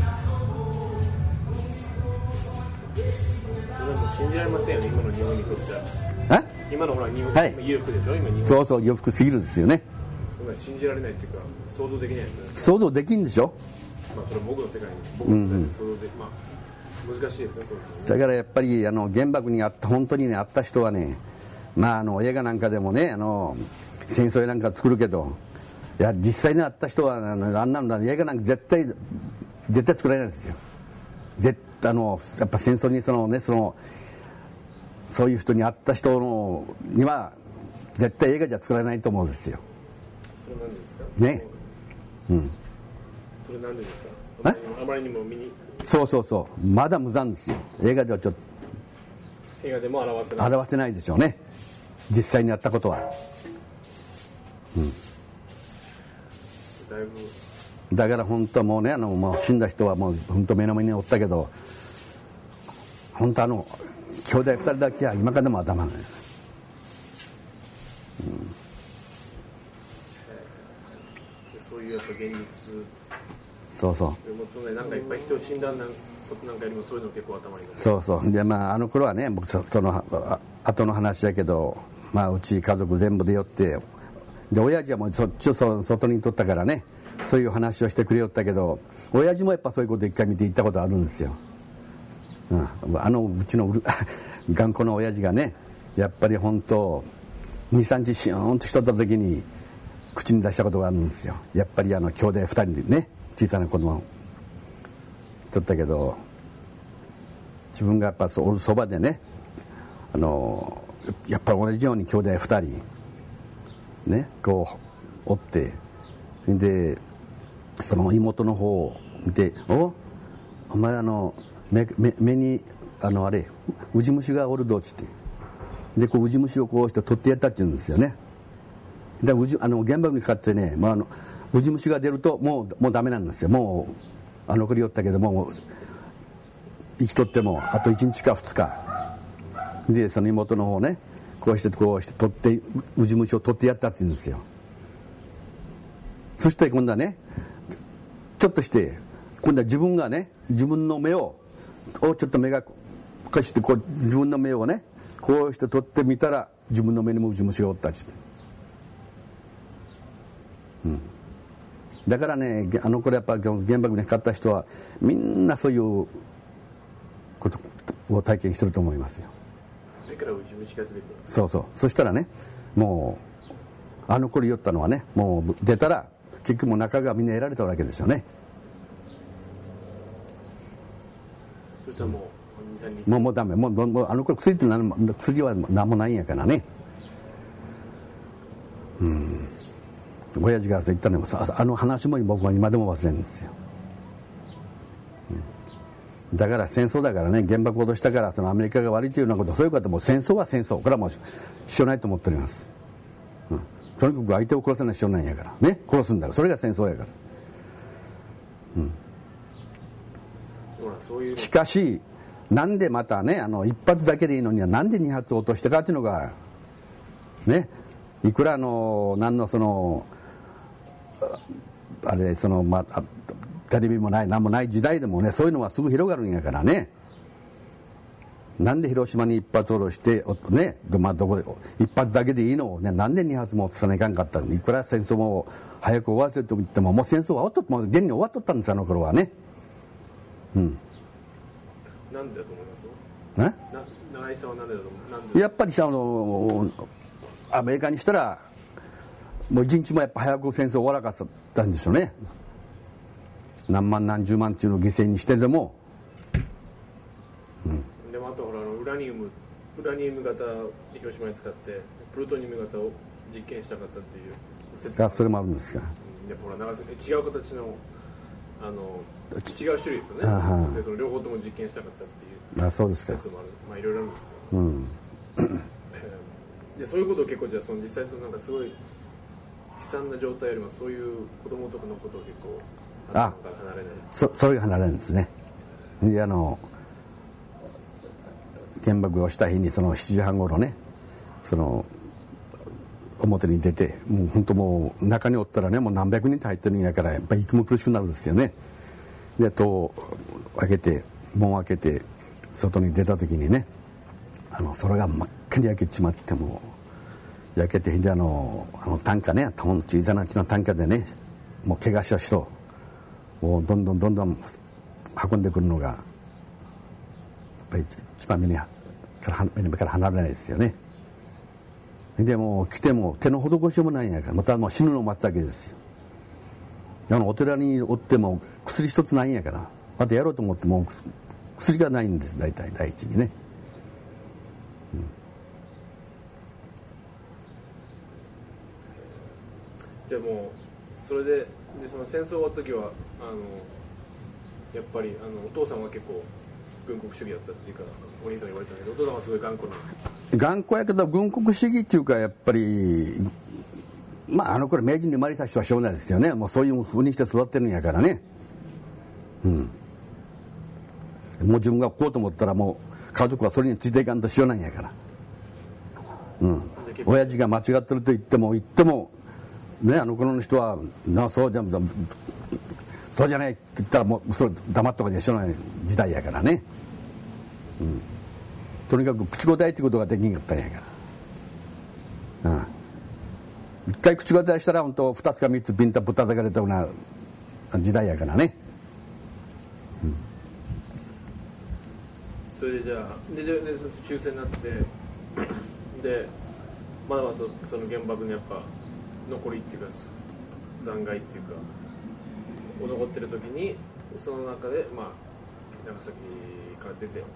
信じられませんよね、今の日本にとっては。今のほら日本、裕福でしょ今日本。 そうそう裕福すぎるですよね。 信じられないっていうか想像できないですよね。 想像できんでしょ。 まあそれは僕の世界に想像で、まあ難しいですね。 だからやっぱり原爆に本当にねあった人はね、まあ映画なんかでもね戦争なんか作るけど、いや実際にあった人はあんなの映画なんか絶対作られないですよ。やっぱ戦争にそういう人に会った人には絶対映画じゃ作られないと思うんですよ。 それなんでですかね。 それなんでですか。あまりにもそうまだ無残ですよ。映画ではちょっと映画でも表せないでしょうね、実際にあったことは。 だいぶだから本当はもうねもう死んだ人はもう本当目の前におったけど、本当兄弟2人だけは今からでも頭ない。 そういうやっぱ現実。 そうなんかいっぱい人死んだことなんかよりもそういうの結構頭に残る。 そうであの頃はね僕その後の話だけど、うち家族全部で寄ってで親父はもうそっちを外にとったからねそういう話をしてくれよったけど、親父もやっぱそういうこと一回見て行ったことあるんですよ。うちの頑固な親父がねやっぱり本当 2,3 日シューンとしとった時に口に出したことがあるんですよ。やっぱり兄弟2人でね小さな子供とったけど、自分がやっぱおるそばでねやっぱり同じように兄弟2人ねこうおって、でその妹の方を見て「お前目にウジ虫がおるど」っつって、でウジ虫をこうして取ってやったって言うんですよね。で原爆にかかってね、ウジ虫が出るともうダメなんですよ。もう残りよったけども生きとってもあと1日か2日でその妹の方ねこうして取ってウジ虫を取ってやったって言うんですよ。そして今度はねちょっとして今度は自分がね自分の目をちょっと目がかして自分の目をねこうして取ってみたら自分の目にもウジ虫がおったって言って、だからねこれやっぱ原爆にかかった人はみんなそういうことを体験してると思いますよ。 目からウジ虫が出てくる。 そしたらねもう頃言ったのはねもう出たら結局もう中がみんな得られたわけですよね。 そしたらもうもうダメ、もう頃薬は何もないんやからね。親父が言ったのも話も僕は今でも忘れるんですよ。だから戦争だからね原爆を落としたからアメリカが悪いというようなことそういうことも戦争は戦争これはもうしょうないと思っております。とにかく相手を殺さないしょうないんやからね殺すんだからそれが戦争やから、しかしなんでまたね一発だけでいいのにはなんで2発落としたかっていうのがね、いくら何のテレビもない何もない時代でもねそういうのはすぐ広がるんやからね。なんで広島に一発下ろしてね、どこで一発だけでいいのをねなんで2発も落とさないかんかったのに、いくら戦争も早く終わらせると言ってももう戦争は現に終わっとったんですよ頃はね。 なんでだと思います？長井さんはなんでだと思う？ やっぱりアメリカにしたらもう一日もやっぱ早く戦争を終わらかったんでしょうね。何万何十万っていうのを犠牲にしてでも、 でもあとほらウラニウム型広島に使ってプルトニウム型を実験したかったっていう説それもあるんですか。 やっぱほら違う形の違う種類ですよね。でその両方とも実験したかったっていうそうですか。 説もある。いろいろあるんですけど、でそういうことを結構じゃあ実際なんかすごい悲惨な状態よりもそういう子供とかのことを結構離れない。 それが離れるんですね。で原爆をした日に7時半頃ね表に出て、もう本当もう中におったらね、もう何百人って入ってるんやから、やっぱり息も苦しくなるんですよね。で戸開けて、門を開けて外に出た時にね、空が真っ赤に焼けちまって、もう焼けて、で担架ね、小さな担架でね、もう怪我した人をどんどん運んでくるのがやっぱり一番目にから離れないですよね。でも来ても手の施しようもないんやから、またもう死ぬのを待つだけですよ。お寺におっても薬一つないんやから、またやろうと思っても薬がないんです、大体第一にね。 じゃあもうそれでその戦争終わった時はやっぱりお父さんは結構軍国主義だったっていうか、お兄さんに言われたんだけど、お父さんはすごい頑固な。 頑固やけど軍国主義っていうか、やっぱりまあ頃明治に生まれた人はしょうがないですよね。もうそういうふうにして育ってるんやからね。もう自分がこうと思ったら、もう家族はそれについていかんとしようなんやから。親父が間違ってると言ってもね、頃の人はそうじゃないって言ったら、もうそれ黙っとかじゃしょうがない時代やからね。とにかく口答えってことができんかったんやから。一回口答えしたら本当2つか3つビンタぶったたかれたような時代やからね。 それでじゃあ終戦になってでまだまだその原爆のやっぱ残りっていうか残骸っていうか残ってる時に、その中で長崎から出て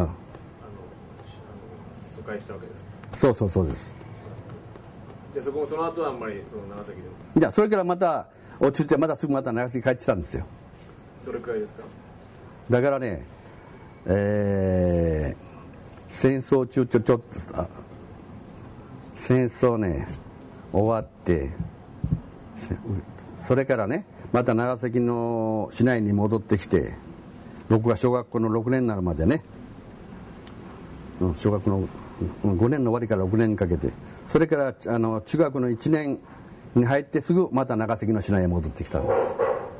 疎開したわけですか。 そうです。 じゃあその後はあんまり長崎でも。 じゃあそれからまた落ちて、またすぐまた長崎帰ってきたんですよ。 どれくらいですか。 だからね、戦争中ちょっと戦争ね終わって、それからねまた長崎の市内に戻ってきて、僕が小学校の6年になるまでね、小学の5年の終わりから6年にかけて、それから中学の1年に入ってすぐまた長崎の市内へ戻ってきたんです。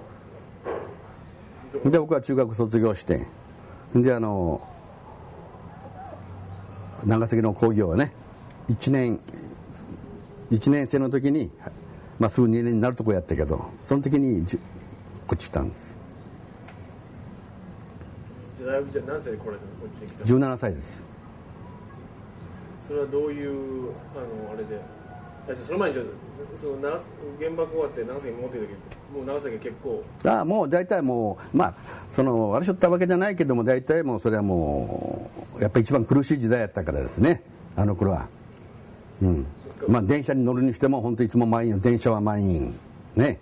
で僕は中学卒業して、で長崎の工業はね1年生の時に、すぐ2年になるとこやったけど、その時にこっち来たんです。 じゃあ何歳で来られたの、こっちに来た 17歳です。 それはどういうあれで、その前に原爆終わって長崎に戻ってる時、もう長崎は結構もう大体もうあれしょったわけじゃないけども、大体もうそれはもうやっぱり一番苦しい時代やったからですね、頃は。電車に乗るにしても本当いつも満員、電車は満員ね。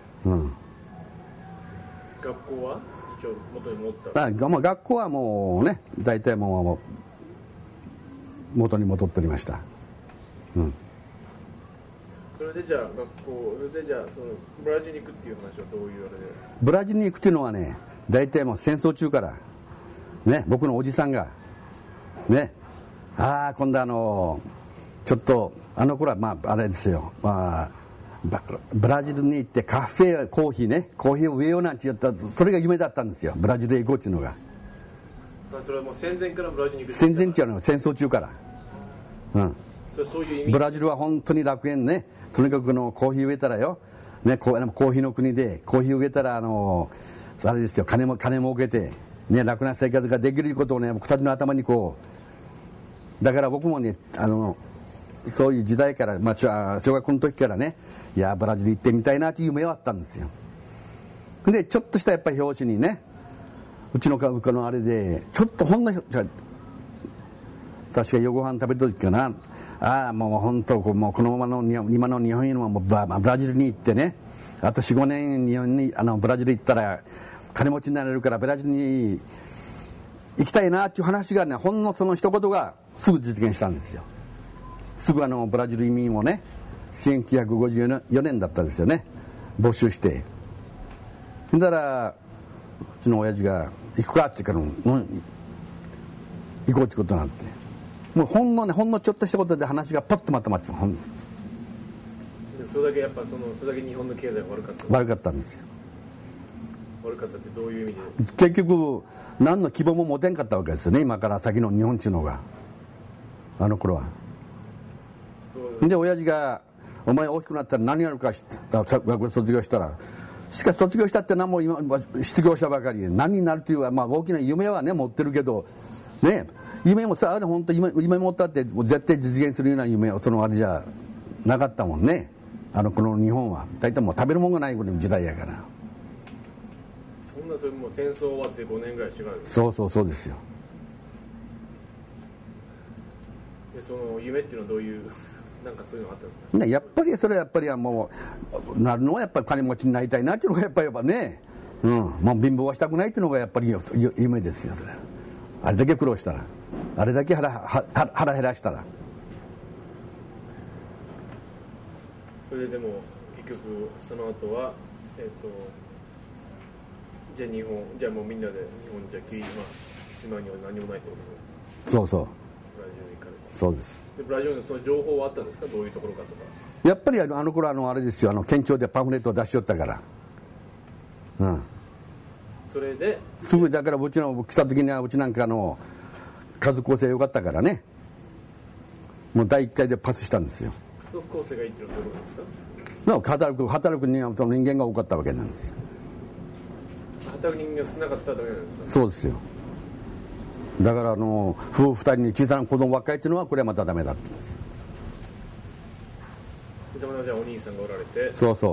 学校は一応元に戻った。 学校はもうね大体もう元に戻っておりました。 それでじゃあそのブラジルに行くっていう話はどういうあれで。 ブラジルに行くっていうのはね、大体もう戦争中からね、僕のおじさんがね、今度ちょっと頃はあれですよ、ブラジルに行ってカフェコーヒーを植えようなんて言ったら、それが夢だったんですよ、ブラジルへ行こうっていうのが。 それはもう戦前からブラジルに行く。 戦前っていうのは戦争中から。 そういう意味。 ブラジルは本当に楽園ね。とにかくコーヒー植えたらよ、コーヒーの国でコーヒー植えたらあれですよ、金儲けて楽な生活ができることをね、僕たちの頭にだから僕もねそういう時代から、小学校の時からね、いやブラジル行ってみたいなという夢はあったんですよ。でちょっとしたやっぱり表紙にね、うちの家族のあれでちょっとほんの確か夜ご飯食べた時かな、もう本当もうこのままの今の日本はもうブラジルに行ってね、あと 4,5 年日本にブラジル行ったら金持ちになれるからブラジルに行きたいなっていう話がね、ほんのその一言がすぐ実現したんですよ。すぐブラジル移民をね、1954年だったんですよね、募集して。だからうちの親父が行くかって言うから、行こうってことになって、もうほんのちょっとしたことで話がパッとまとまって、 それだけやっぱそれだけ日本の経済が悪かった。 悪かったんですよ。 悪かったってどういう意味で？ 結局何の希望も持てんかったわけですよね、今から先の日本っていうのが、あの頃は。で親父が「お前大きくなったら何やるか学校卒業したら」しかし卒業したって何も今失業者ばかりで何になるというか、まあ、大きな夢はね持ってるけどね、夢もさあれ本当夢持ったって絶対実現するような夢はそのあれじゃなかったもんね。この日本は大体もう食べるもんがない時代やから。 そんなそれもう戦争終わって5年ぐらいしてからです。 そうですよ。 でその夢っていうのはどういうなんかそういうのあったんですか？ ね、やっぱりそれはやっぱりもうなるのはやっぱり金持ちになりたいなっていうのがやっぱね、もう貧乏はしたくないっていうのがやっぱり夢ですよ。それあれだけ苦労したら、あれだけ腹減らしたら。 それででも結局その後はじゃあもうみんなで日本じゃ今には何もないってことで。 そうブラジルに行かれて。 そうです。 でブラジルのその情報はあったんですか？どういうところかとか。 やっぱりあの頃あれですよ、県庁でパンフレットを出しよったから。 それですぐだからうちの来た時にはうちなんか家族構成良かったからね、もう第1回でパスしたんですよ。 家族構成がいいっていうのはどういうことですか？ 働く人間が多かったわけなんですよ。 働く人間が少なかったらダメなんですか？ そうですよ。だから夫婦2人に小さな子供ばっかりっていうのはこれはまたダメだって言うんです。 でまたじゃあお兄さんがおられて。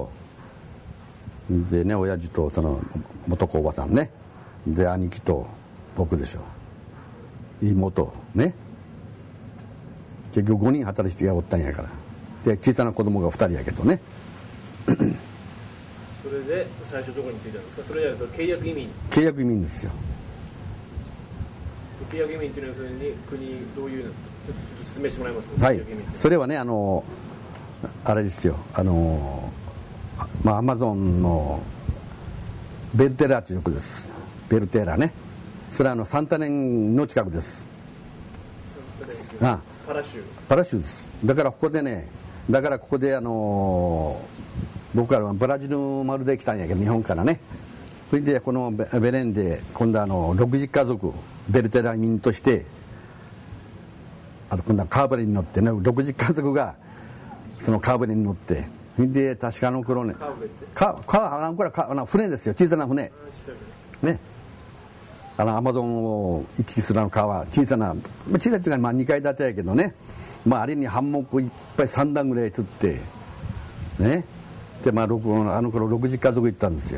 そうでね、親父とその元子おばさんね、で兄貴と僕でしょ、妹ね、結局5人働く人がおったんやから。で小さな子供が2人やけどねそれで最初どこに着いたんですか？それじゃあ契約移民。 契約移民ですよ。 契約移民っていうのはそれに国どういうのちょっと説明してもらいます？ はい、それはねあれですよ、アマゾンのベルテラーというとこです。ベルテラね、それはサンタネンの近くです。 パラシュです。だからここで僕はブラジル丸で来たんやけど、日本からね。それでこのベレンで今度60家族ベルテラ移民として今度はカーブレに乗ってね、60家族がそのカーブレに乗って、それで確か頃ね、これは船ですよ、小さな船ね、アマゾンを行き来する川、小さいっていうか2階建てやけどね、あれにハンモックいっぱい3段ぐらい釣ってね、で頃60家族行ったんですよ。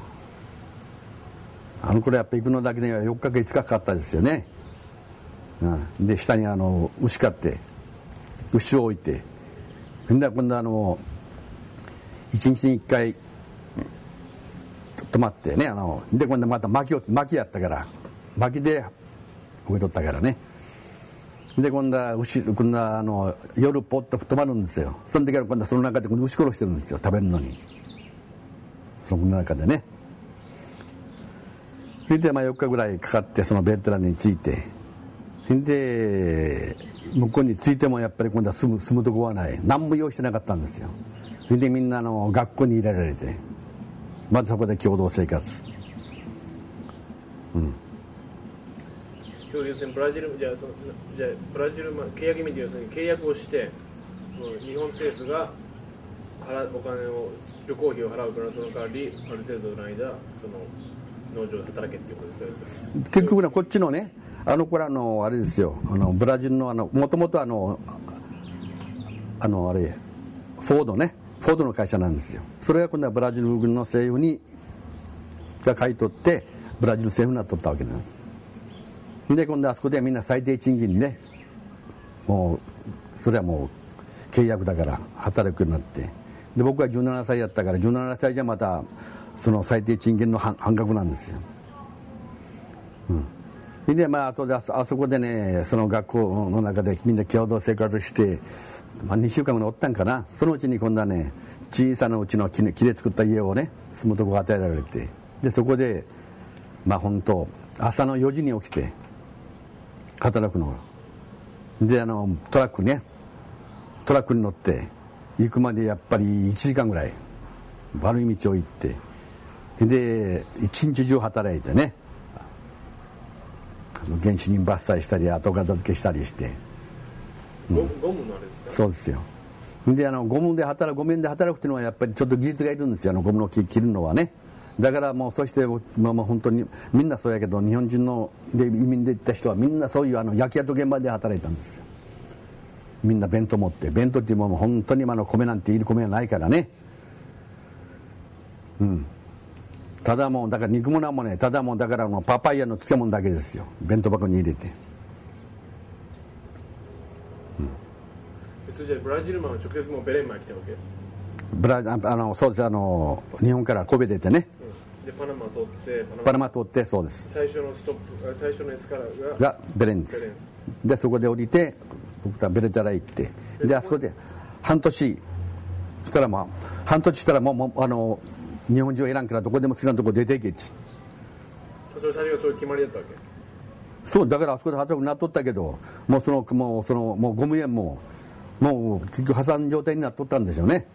頃やっぱ行くのだけでは4日か5日かかったですよね。で下に牛飼って、牛を置いて、今度1日に1回泊まってね、で今度また薪やったから薪で植えとったからね。で今度は夜ポッと泊まるんですよ。その時は今度はその中で牛殺してるんですよ、食べるのに。その中でね、それで4日ぐらいかかってそのベルテラに着いて、で向こうに着いてもやっぱり今度は住むとこはない、何も用意してなかったんですよ。それでみんな学校に入れられて、まずそこで共同生活。 要するにブラジルブラジル契約移民という要するに契約をして、日本政府がお金を旅行費を払うから、その代わりある程度の間その農場で働けっていうことですか？ 結局ね、こっちのね、これあれですよ、ブラジルのもともとあれフォードの会社なんですよ。それが今度はブラジル軍の政府が買い取ってブラジル政府になっとったわけなんです。で今度はあそこではみんな最低賃金で、もうそれはもう契約だから働くようになって、で僕は17歳やったから、17歳じゃまたその最低賃金の半額なんですよ。であとであそこでね、その学校の中でみんな共同生活して、2週間ぐらいおったんかな。そのうちに今度はね、小さなうちの木で作った家をね、住むとこが与えられて、でそこで本当朝の4時に起きて働くので、トラックに乗って行くまでやっぱり1時間ぐらい悪い道を行って、で一日中働いてね、原始林伐採したり後片付けしたりして、 ゴムのあれですか？ そうですよ。でゴムで働くっていうのはやっぱりちょっと技術がいるんですよ、ゴムの木切るのはね。だからもうそして、まあ、本当にみんなそうやけど、日本人ので移民で行った人はみんなそういう焼き跡現場で働いたんですよ。みんな弁当持って、弁当っていうものも本当に米なんている米はないからね。ただもうだから肉物もね、ただもうだからパパイヤの漬物だけですよ、弁当箱に入れて。 それじゃブラジルマンは直接もうベレンマン来たわけ？ そうです、日本から神戸出てね、 でパナマ通って、 そうです。 最初のエスカラがベレンです。でそこで降りて僕はベレタラ行って、であそこで半年したら、もう日本人はいらんからどこでも好きなとこ出ていけって。 それ最初がそういう決まりだったわけ？ そうだから、あそこで働くなっとったけど、もうゴム園もう結局破産状態になっとったんでしょうね。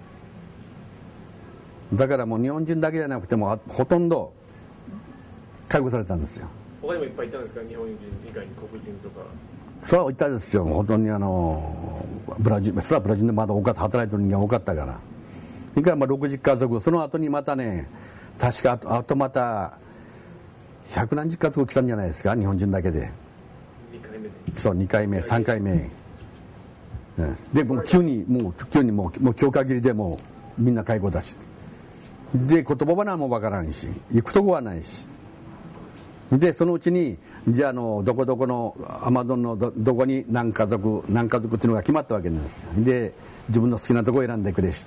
だからもう日本人だけじゃなくてもほとんど解雇されたんですよ。 他にもいっぱいいたんですか？日本人以外に黒人とか。 それはいたですよ。本当にブラジルでまだ多かった働いてる人間多かったから。それから60家族、その後にまたね、確かあとまた100何十家族来たんじゃないですか、日本人だけで。 2回目で。 そう、2回目3回目でもう急にもう強化切りでもうみんな解雇だし、で言葉はも分からんし、行くとこはないし、でそのうちにじゃあどこどこのアマゾンのどこに何家族っていうのが決まったわけなんですよ。で自分の好きなとこを選んでくれして、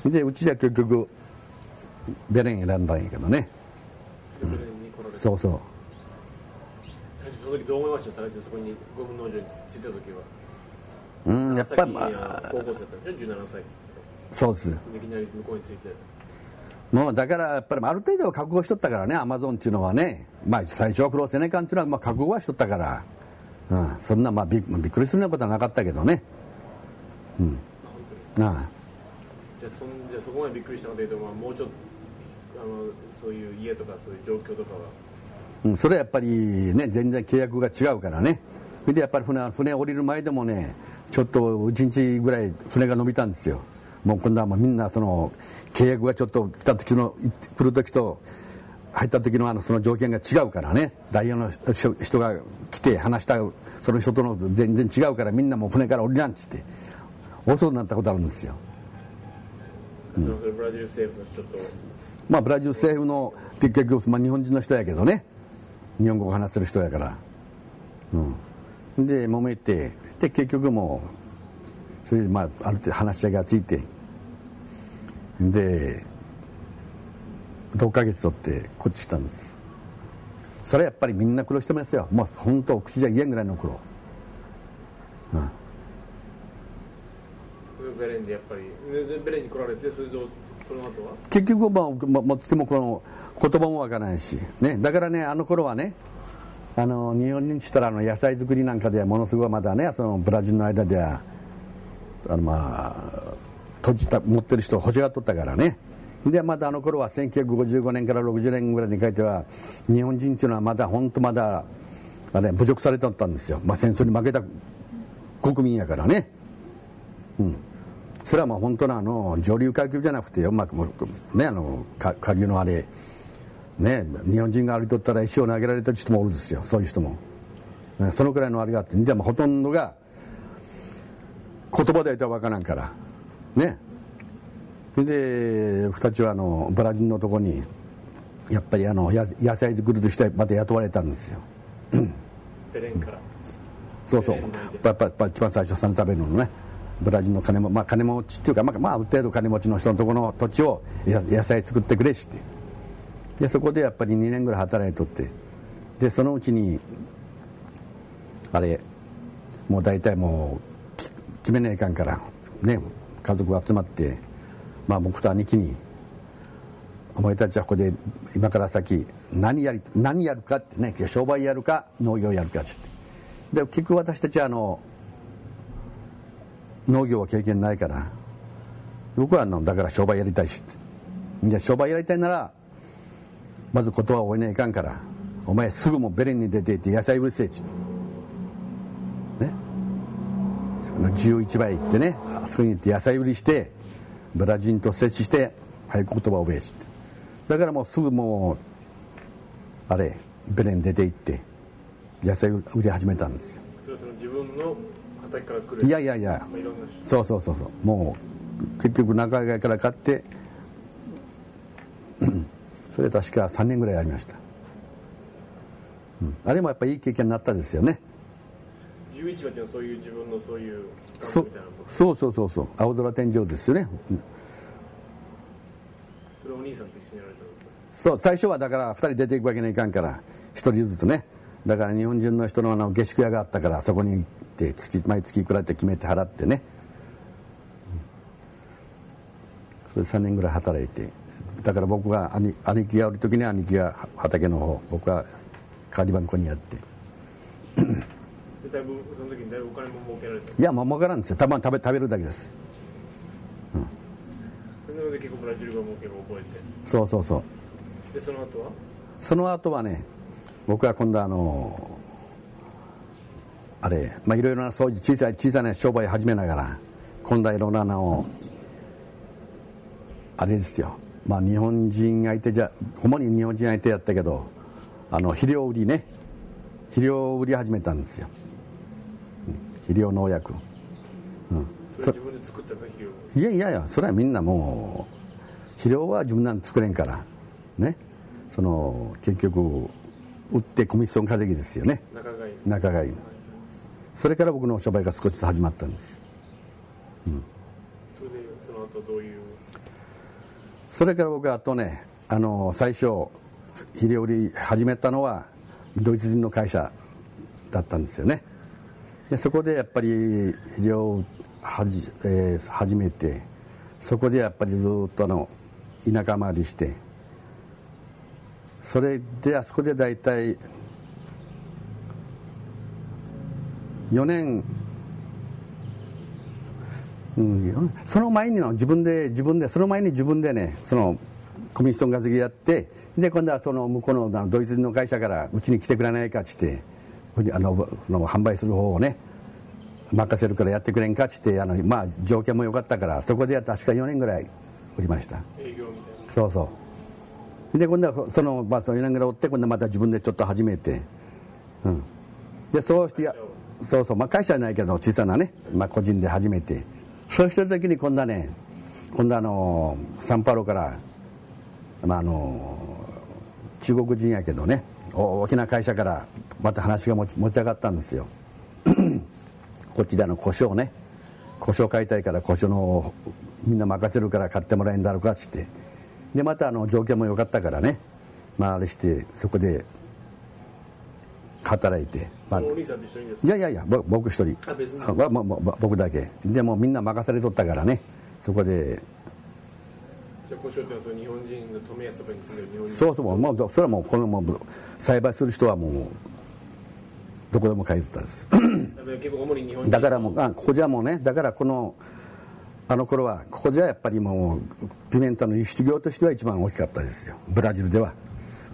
でうちじゃ結局ベレン選んだんやけどね。そうそう。 最初その時どう思いました？最初そこにゴム農場に着いた時は。 やっぱり高校生だったんでしょ、17歳。 そうです。 いきなり向こうに着いて。 もうだからやっぱりある程度は覚悟しとったからね、アマゾンっていうのはね、最初は苦労せねえかんっていうのは覚悟はしとったから、そんなびっくりするようなことはなかったけどね。 じゃあそこまでびっくりしたのでいうと、もうちょっとそういう家とかそういう状況とかは。 それはやっぱりね、全然契約が違うからね。それでやっぱり船降りる前でもね、ちょっと1日ぐらい船が伸びたんですよ。もう今度はみんな契約がちょっと来る時と入った時のその条件が違うからね、代表の人が来て話したその人との全然違うから、みんなもう船から降りなんちって遅くなったことあるんですよ。 そのブラジル政府の人と、 ブラジル政府の結局、日本人の人やけどね、日本語を話せる人やから、で揉めて、で結局もうそれである程度話し合いがついて、で6ヶ月取ってこっち来たんです。それはやっぱりみんな苦労してますよ。もう本当口じゃ言えんぐらいの苦労。 ベレンでやっぱりベレンに来られて、その後は結局もってもこの言葉もわからないしね。だからね、あの頃はね、日本にしたら野菜作りなんかではものすごいまだね、ブラジルの間では持ってる人を欲しがっとったからね。でまだあの頃は1955年から60年ぐらいにかけては日本人っていうのはまだ侮辱されてったんですよ。戦争に負けた国民やからね。それは本当の上流階級じゃなくて、下流のね、日本人が歩いとったら石を投げられた人もおるんですよ、そういう人も。そのくらいのあれがあって、でもほとんどが言葉で言ったら分からんからね。で2つはブラジルのとこにやっぱり野菜作りとしてまた雇われたんですよ。 ベレンから。 そう一番最初サンタベルのね、ブラジルの金持ちっていうか、ある程度金持ちの人のところの土地を野菜作ってくれして、でそこでやっぱり2年ぐらい働いとって、でそのうちにもう大体もう決めないかんからね、家族が集まって、僕と兄貴に「お前たちはここで今から先何やるかってね、商売やるか農業やるか」って。で結局私たちは農業は経験ないから、僕はだから商売やりたいしって、じゃあ商売やりたいならまず言葉を覚えないかんから、お前すぐもうベレンに出て行って野菜売りせえちってね、11倍行ってね、あそこに行って野菜売りしてブラジルと接しして早く言葉を覚えちって、だからもうすぐもうあれベレンに出て行って野菜売り始めたんですよ。 それはその自分の畑から来る、 いやいやいや、 いろんなそうもう結局仲買から買ってそれ確か3年ぐらいありました、あれもやっぱりいい経験になったですよね。 11番っていうのはそういう自分のそういうスタンプみたいなのそう青空天井ですよね、 それをお兄さんと一緒にやられたの？ そう、最初はだから2人出ていくわけにはいかんから1人ずつね、だから日本人の人の下宿屋があったからそこに行って毎月いくらって決めて払ってね、それで3年ぐらい働いて、だから僕が兄貴がおる時に兄貴が畑の方、僕は代わり場の子にやってでだいぶその時にだいぶお金も儲けられた？ いやもう儲からんですよ、たまに食べるだけです、 それで結構ブラジルが儲ける覚えて、 そうでその後は？ その後はね、僕は今度あれ、いろいろなそういう小さな商売始めながら、今度はいろんなあれですよ、日本人相手主に日本人相手やったけど、肥料売り始めたんですよ、肥料農薬、 それ自分で作ったか肥料？ いやそれはみんなもう肥料は自分なんで作れんからね、結局売ってコミッション稼ぎですよね、仲買い、それから僕の商売が少しずつ始まったんです、 それでその後どういう？ それから僕はあとね、最初肥料売り始めたのはドイツ人の会社だったんですよね。でそこでやっぱり肥料を始めて、そこでやっぱりずっと田舎回りして、それであそこで大体4年、その前に自分でその前に自分でね、コミッション稼ぎやって、で今度は向こうのドイツ人の会社からうちに来てくれないかっつって、販売する方をね任せるからやってくれんかっつって、条件も良かったから、そこで確か4年ぐらい売りました。 営業みたいな。 そうで今度は4年ぐらい追って、今度はまた自分でちょっと始めて、でそうして会社はないけど小さなね、個人で始めて、そうしてる時に今度はサンパウロから、中国人やけどね、大きな会社からまた話が持ち上がったんですよこっちで胡椒ね、胡椒買いたいから胡椒のみんな任せるから買ってもらえんだろうかっつって、でまた条件も良かったからね、あれしてそこで働いて、 お兄さんと一緒にですか？ いや僕一人、僕だけでもみんな任されとったからね、そこで。 じゃあ胡椒ってのは日本人の富安とかに住んでる日本人？ そうそれはもう栽培する人はもうどこでも買いとったです結構主に日本人だからもうここじゃもうね、だからあの頃はここじゃやっぱりもうピメンタの輸出業としては一番大きかったですよ、ブラジルでは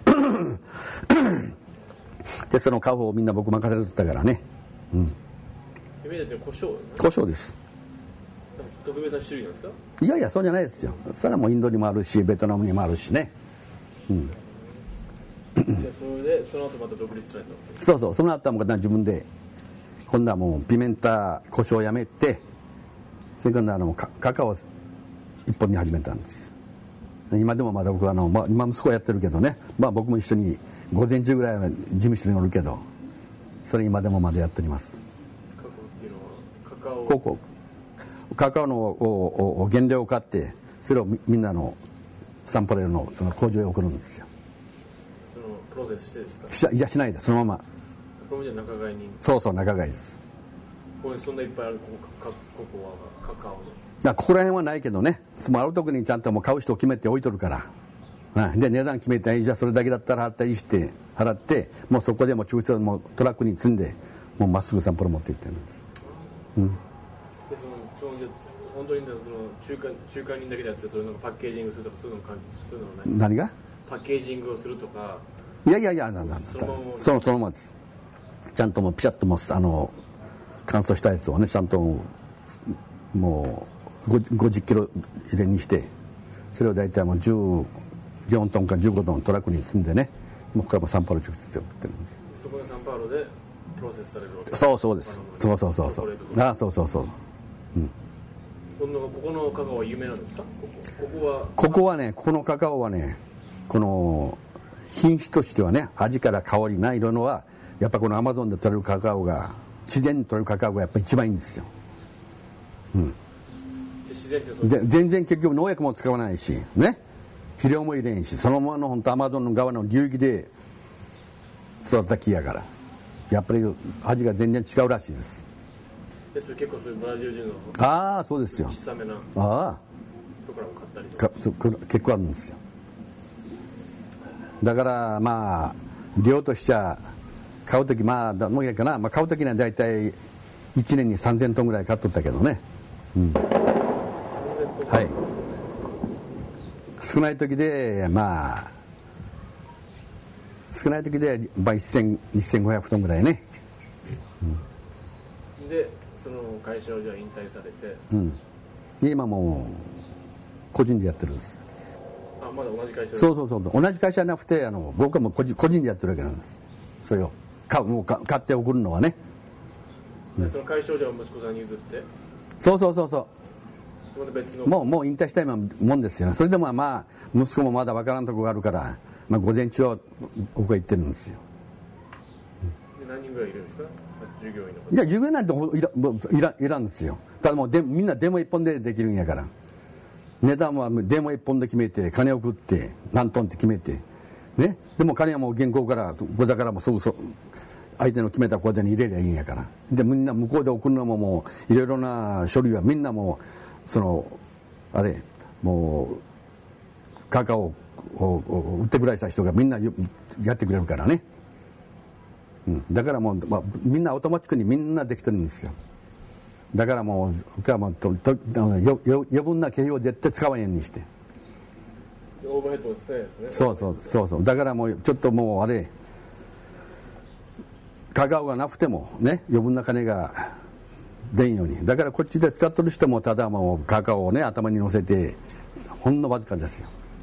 でその買う方をみんな僕任せてたからね。 ピメンタって胡椒？ 胡椒です。 特別な種類なんですか？ いやそうじゃないですよ、それはもうインドにもあるしベトナムにもあるしね。 じゃあそれでその後また独立されたわけ？ そうその後はもう自分で今度はもうピメンタ胡椒をやめて、それからカカオ一本に始めたんです。今でもまだ僕は今息子やってるけどね、僕も一緒に午前中ぐらいは事務所におるけど、それ今でもまだやっております。 カカオっていうのはカカオの原料を買って、それをみんなのサンパレルの工場へ送るんですよ。 そのプロセスしてですか？ いやしないでそのまま。 これもじゃ仲買に？ そう仲買です。 ここにそんないっぱいあるカカオの。 ここら辺はないけどね、あるとこにちゃんともう買う人を決めて置いとるから、で値段決めて、じゃあそれだけだったら払って、もうそこでもう直接もうトラックに積んで、もうまっすぐサンプル持っていってるんです。 でそのれにその中間人だけでやってそれなんかパッケージングするとかそういうのない？ 何が？ パッケージングをするとか。 いやそのままです。ちゃんともうピシャッともう乾燥したやつをねちゃんともう50キロ入れにして、それを大体もう14トンか15トントラックに積んでね、もうこれはもうサンパウロ直接送ってるんです。 そこでサンパウロでプロセスされるわけです。 そうです。そうああそう、うん、 ここのカカオは有名なんですか？ ここはね、このカカオはね、この品種としてはね、味から香りない色のはやっぱこのアマゾンで取れるカカオが、自然に取れるカカオがやっぱり一番いいんですよ。で全然結局農薬も使わないしね、肥料も入れんし、そのままの本当アマゾンの側の流域で育った木やから、やっぱり味が全然違うらしいです。 それ結構そういうブラジル人のそうですよ、 小さめなところも買ったりとか結構あるんですよ。だからまあ量としては買う時もういいかな、買う時には大体1年に3000トンぐらい買っとったけどね、はい、少ない時で1500トンぐらいね、 でその会社をじゃあ引退されて、 今もう個人でやってるんです。 まだ同じ会社で？ そう同じ会社じゃなくて僕はもう個人でやってるわけなんです。それをもう買って送るのはね、 その会社をじゃあ息子さんに譲って？ そう別のもう引退したいもんですよね。それでも息子もまだ分からんところがあるから、午前中は僕は行ってるんですよ。 何人ぐらいいるんですか、従業員の方？ いや従業員なんていらんですよ。ただもうみんなデモ一本でできるんやから、値段はデモ一本で決めて、金を送って何トンって決めてね、でも金はもう現行からだからもう相手の決めた口座に入れりゃいいんやから、でみんな向こうで送るのももういろいろな書類はみんなもうもうカカオを売ってくれた人がみんなやってくれるからね、だからもう、みんなオートマチックにみんなできてるんですよ。だからもう余分な経費を絶対使わんようにして、 オーバーヘッドを捨てないですね。 そうだからもうちょっともうカカオがなくてもね、余分な金が出んように、だからこっちで使ってる人もただもうカカオをね頭に乗せてほんのわずかですよ。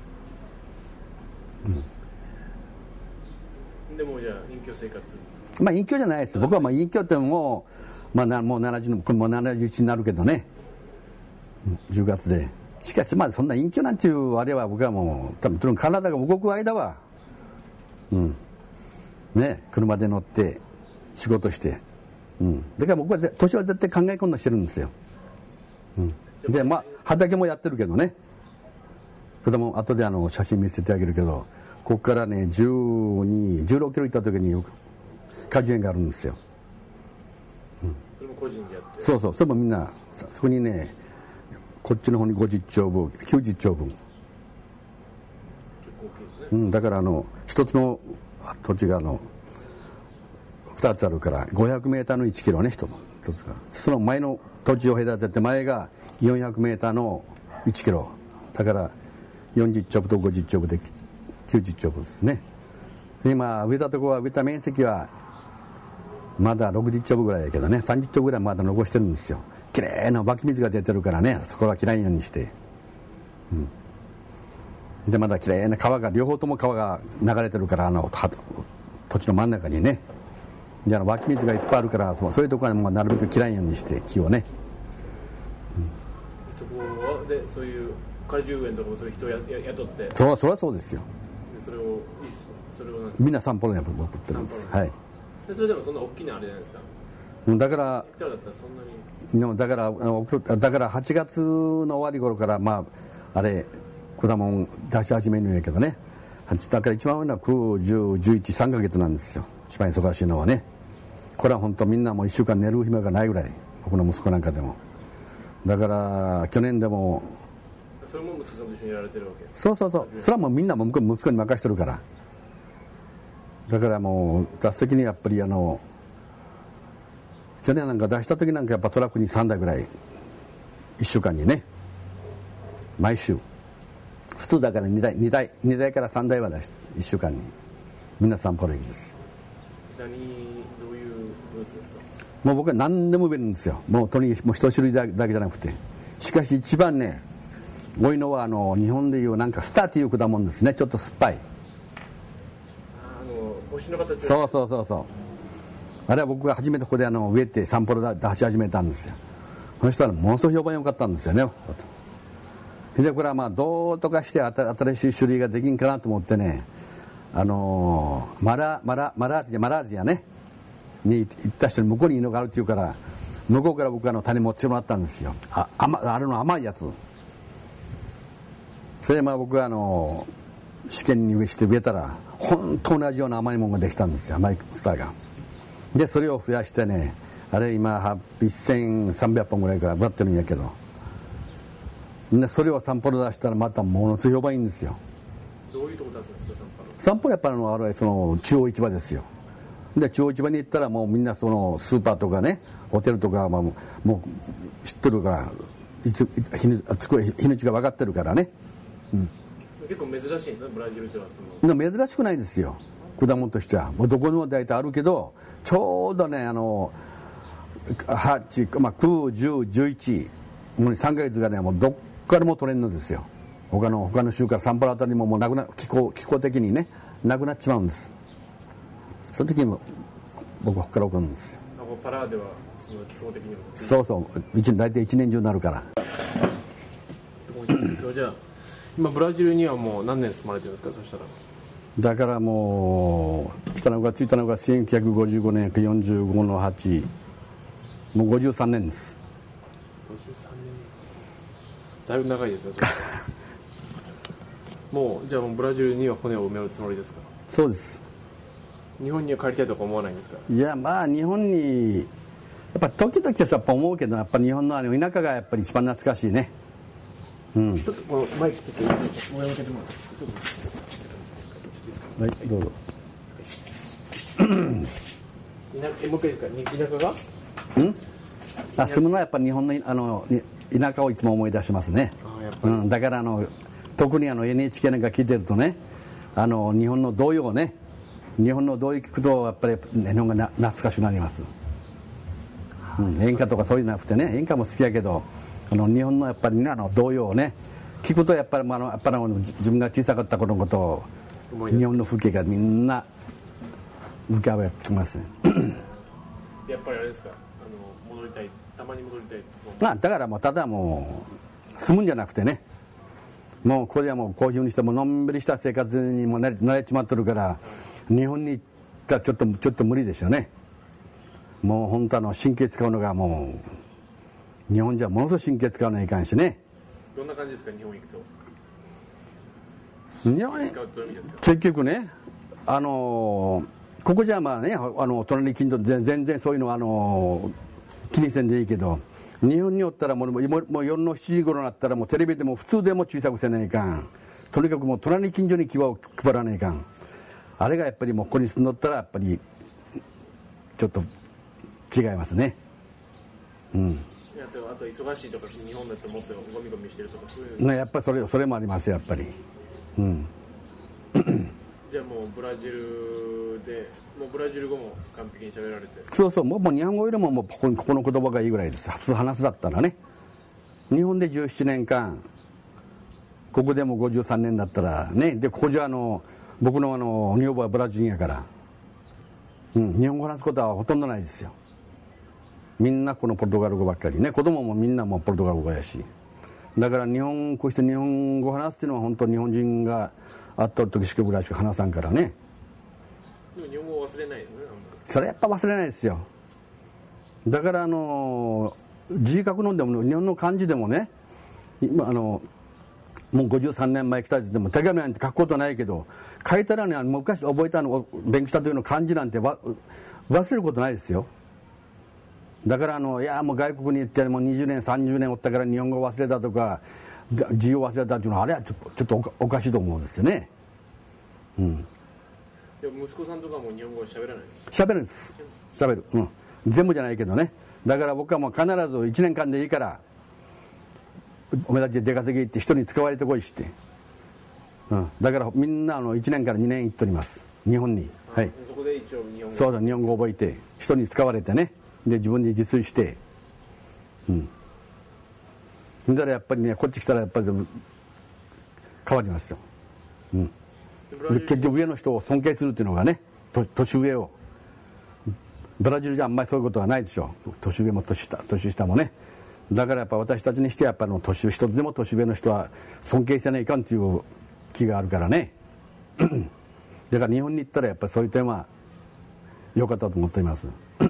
でもじゃあ隠居生活？ 隠居じゃないです。僕は隠居ってもう71になるけどね、10月で。しかしそんな隠居なんていうあれは僕はもう多分体が動く間は車で乗って仕事して、だから僕は年は絶対考え込んだしてるんですよ。で畑もやってるけどね、果物後で写真見せてあげるけど、ここからね16キロ行った時に果樹園があるんですよ。 それも個人でやって？ それもみんなそこにね、こっちの方に50丁分90丁分、 結構大きいですね。 だから一つの土地が2つあるから500メーターの1キロね、一つが、その前の土地を隔てて前が400メーターの1キロだから40丁分と50丁分で90丁分ですね。今植えたところは植えた面積はまだ60丁分ぐらいだけどね、30丁ぐらいまだ残してるんですよ。きれいな湧き水が出てるからね、そこはきれいようにして、でまだきれいな川が両方とも川が流れてるから土地の真ん中にね、で湧き水がいっぱいあるから、そういうところはもうなるべくきれいようにして木をね、 そこはでそういう果樹園とかもそういう人を雇って、 そりゃそうですよ。 でそれをみんな散歩で送ってるんです。はい。 でそれでもそんな大きなあれじゃないですか。 だから8月の終わり頃から果物出し始めるんやけどね、だから一番多いのは9、10、11、3ヶ月なんですよ、一番忙しいのはね。これは本当みんなもう1週間寝る暇がないぐらい、僕の息子なんかでも。だから去年でもそれも息子さんと一緒にやられてるわけ？ それはもうみんなも息子に任してるから。だからもう出す時にやっぱり去年なんか出した時なんかやっぱトラックに3台ぐらい 1週間にね、毎週。普通だから2台から3台は出して1週間にみんな散歩できるんです。 どういうブースですか？ もう僕は何でも植えるんですよ。もうとにかく一種類だけじゃなくて。しかし一番ね多いのは日本でいうなんかスターっていう果物ですね。ちょっと酸っぱい。 星の形。 そうあれは僕が初めてここで植えてサンプル出し始めたんですよ。そしたらものすごい評判良かったんですよね。でこれはまあどうとかして新しい種類ができんかなと思ってね、マラージアねに行った人に向こうにいいのがあるっていうから向こうから僕種持ってもらったんですよ。あれの甘いやつ。それでまあ僕は試験にして植えたら本当同じような甘いものができたんですよ。甘いスターが。でそれを増やしてね、あれ今1300本ぐらいから植ってるんやけど、でそれをサンプル出したらまたものすごい評判いいんですよ。 どういうとこ出すんですか？ サンプルやっぱりあれその中央市場ですよ。で中央市場に行ったらもうみんなそのスーパーとかねホテルとかもう知ってるから日にちが分かってるからね、 結構珍しいんですねブラジルでは。 珍しくないですよ果物としては。もうどこにも大体あるけどちょうどね8、9、10、11もう3ヶ月がねもうどっからも取れるのですよ。他の州からサンパルあたりももう気候的にねなくなっちまうんです。その時に僕はここから送るんですよ。 パラではその気候的にもそう大体1年中になるから。 じゃあ今ブラジルにはもう何年住まれてるんですか？そしたらだからもう着いたのが1955年45の8もう53年です。 53年だいぶ長いですよもうじゃあもうブラジルには骨を埋めるつもりですか？ そうです。 日本には帰りたいとか思わないんですか？ いやまあ日本にやっぱ時々やっぱ思うけどやっぱ日本の田舎がやっぱり一番懐かしいね。 ちょっとこのマイクちょっともうやめてもらってはいどうぞもう一回ですか？田舎が住むのはやっぱり日本の田舎をいつも思い出しますね。だから特にNHK なんか聞いてるとね日本の童謡ね日本の童謡聞くとやっぱり日本が懐かしくなります、演歌とかそういうのなくてね演歌も好きやけど日本のやっぱりね童謡をね聞くとやっぱり自分が小さかった頃のことを日本の風景がみんな浮かべてきますやっぱりあれですか戻りたいたまに戻りたいだからもうただもう住むんじゃなくてねもうこれはもうこういうふうにしてものんびりした生活にも慣れちまってるから日本に行ったらちょっと無理ですよね。もう本当神経使うのがもう日本じゃものすごい神経使うのはいかんしね。 どんな感じですか日本行くと？ 日本結局ねここじゃまあね隣近所全然そういうのは気にせんでいいけど日本におったらもう夜の7時頃になったらもうテレビでも普通でも小さくせないかん。とにかくもう隣近所に気を配らないかん。あれがやっぱりもうここに住んどったらやっぱりちょっと違いますね。 あと忙しいとか日本だともっとゴミゴミしてるとかそういうやっぱりそれもありますやっぱり。 じゃあもうブラジル語も完璧に喋られてそうもう日本語よりもここの言葉がいいぐらいです。普通話すだったらね日本で17年間ここでも53年だったらねでここじゃ僕の女房はブラジルやから、日本語話すことはほとんどないですよ。みんなこのポルトガル語ばっかりね子供もみんなもポルトガル語やしだからこうして日本語話すっていうのは本当日本人が会った時しかぐらいしか話さんからね。 でも日本語を忘れないよね。 それやっぱ忘れないですよ。だから字書くのでも日本の漢字でもね今もう53年前来た時でも手紙なんて書くことないけど書いたらね昔覚えた勉強した時の漢字なんて忘れることないですよ。だからいやもう外国に行ってもう20年30年おったから日本語忘れたとか字を忘れたっていうのはあれはちょっとおかしいと思うんですよね。 でも息子さんとかも日本語喋らない？ 喋るんです。喋る、全部じゃないけどね。だから僕はもう必ず1年間でいいからお前たちで出稼ぎ行って人に使われてこいして、だからみんな1年から2年行っております日本に。はい、 そこで一応日本語、 そうだ、日本語を覚えて人に使われてね、で自分で自炊して、だからやっぱりね、こっち来たらやっぱり変わりますよ、結局上の人を尊敬するっていうのがね、年上を。ブラジルじゃあんまりそういうことはないでしょう、年上も年下もね。だからやっぱ私たちにしてやっぱり一つでも年上の人は尊敬せないかんという気があるからねだから日本に行ったらやっぱりそういう点は良かったと思っていますで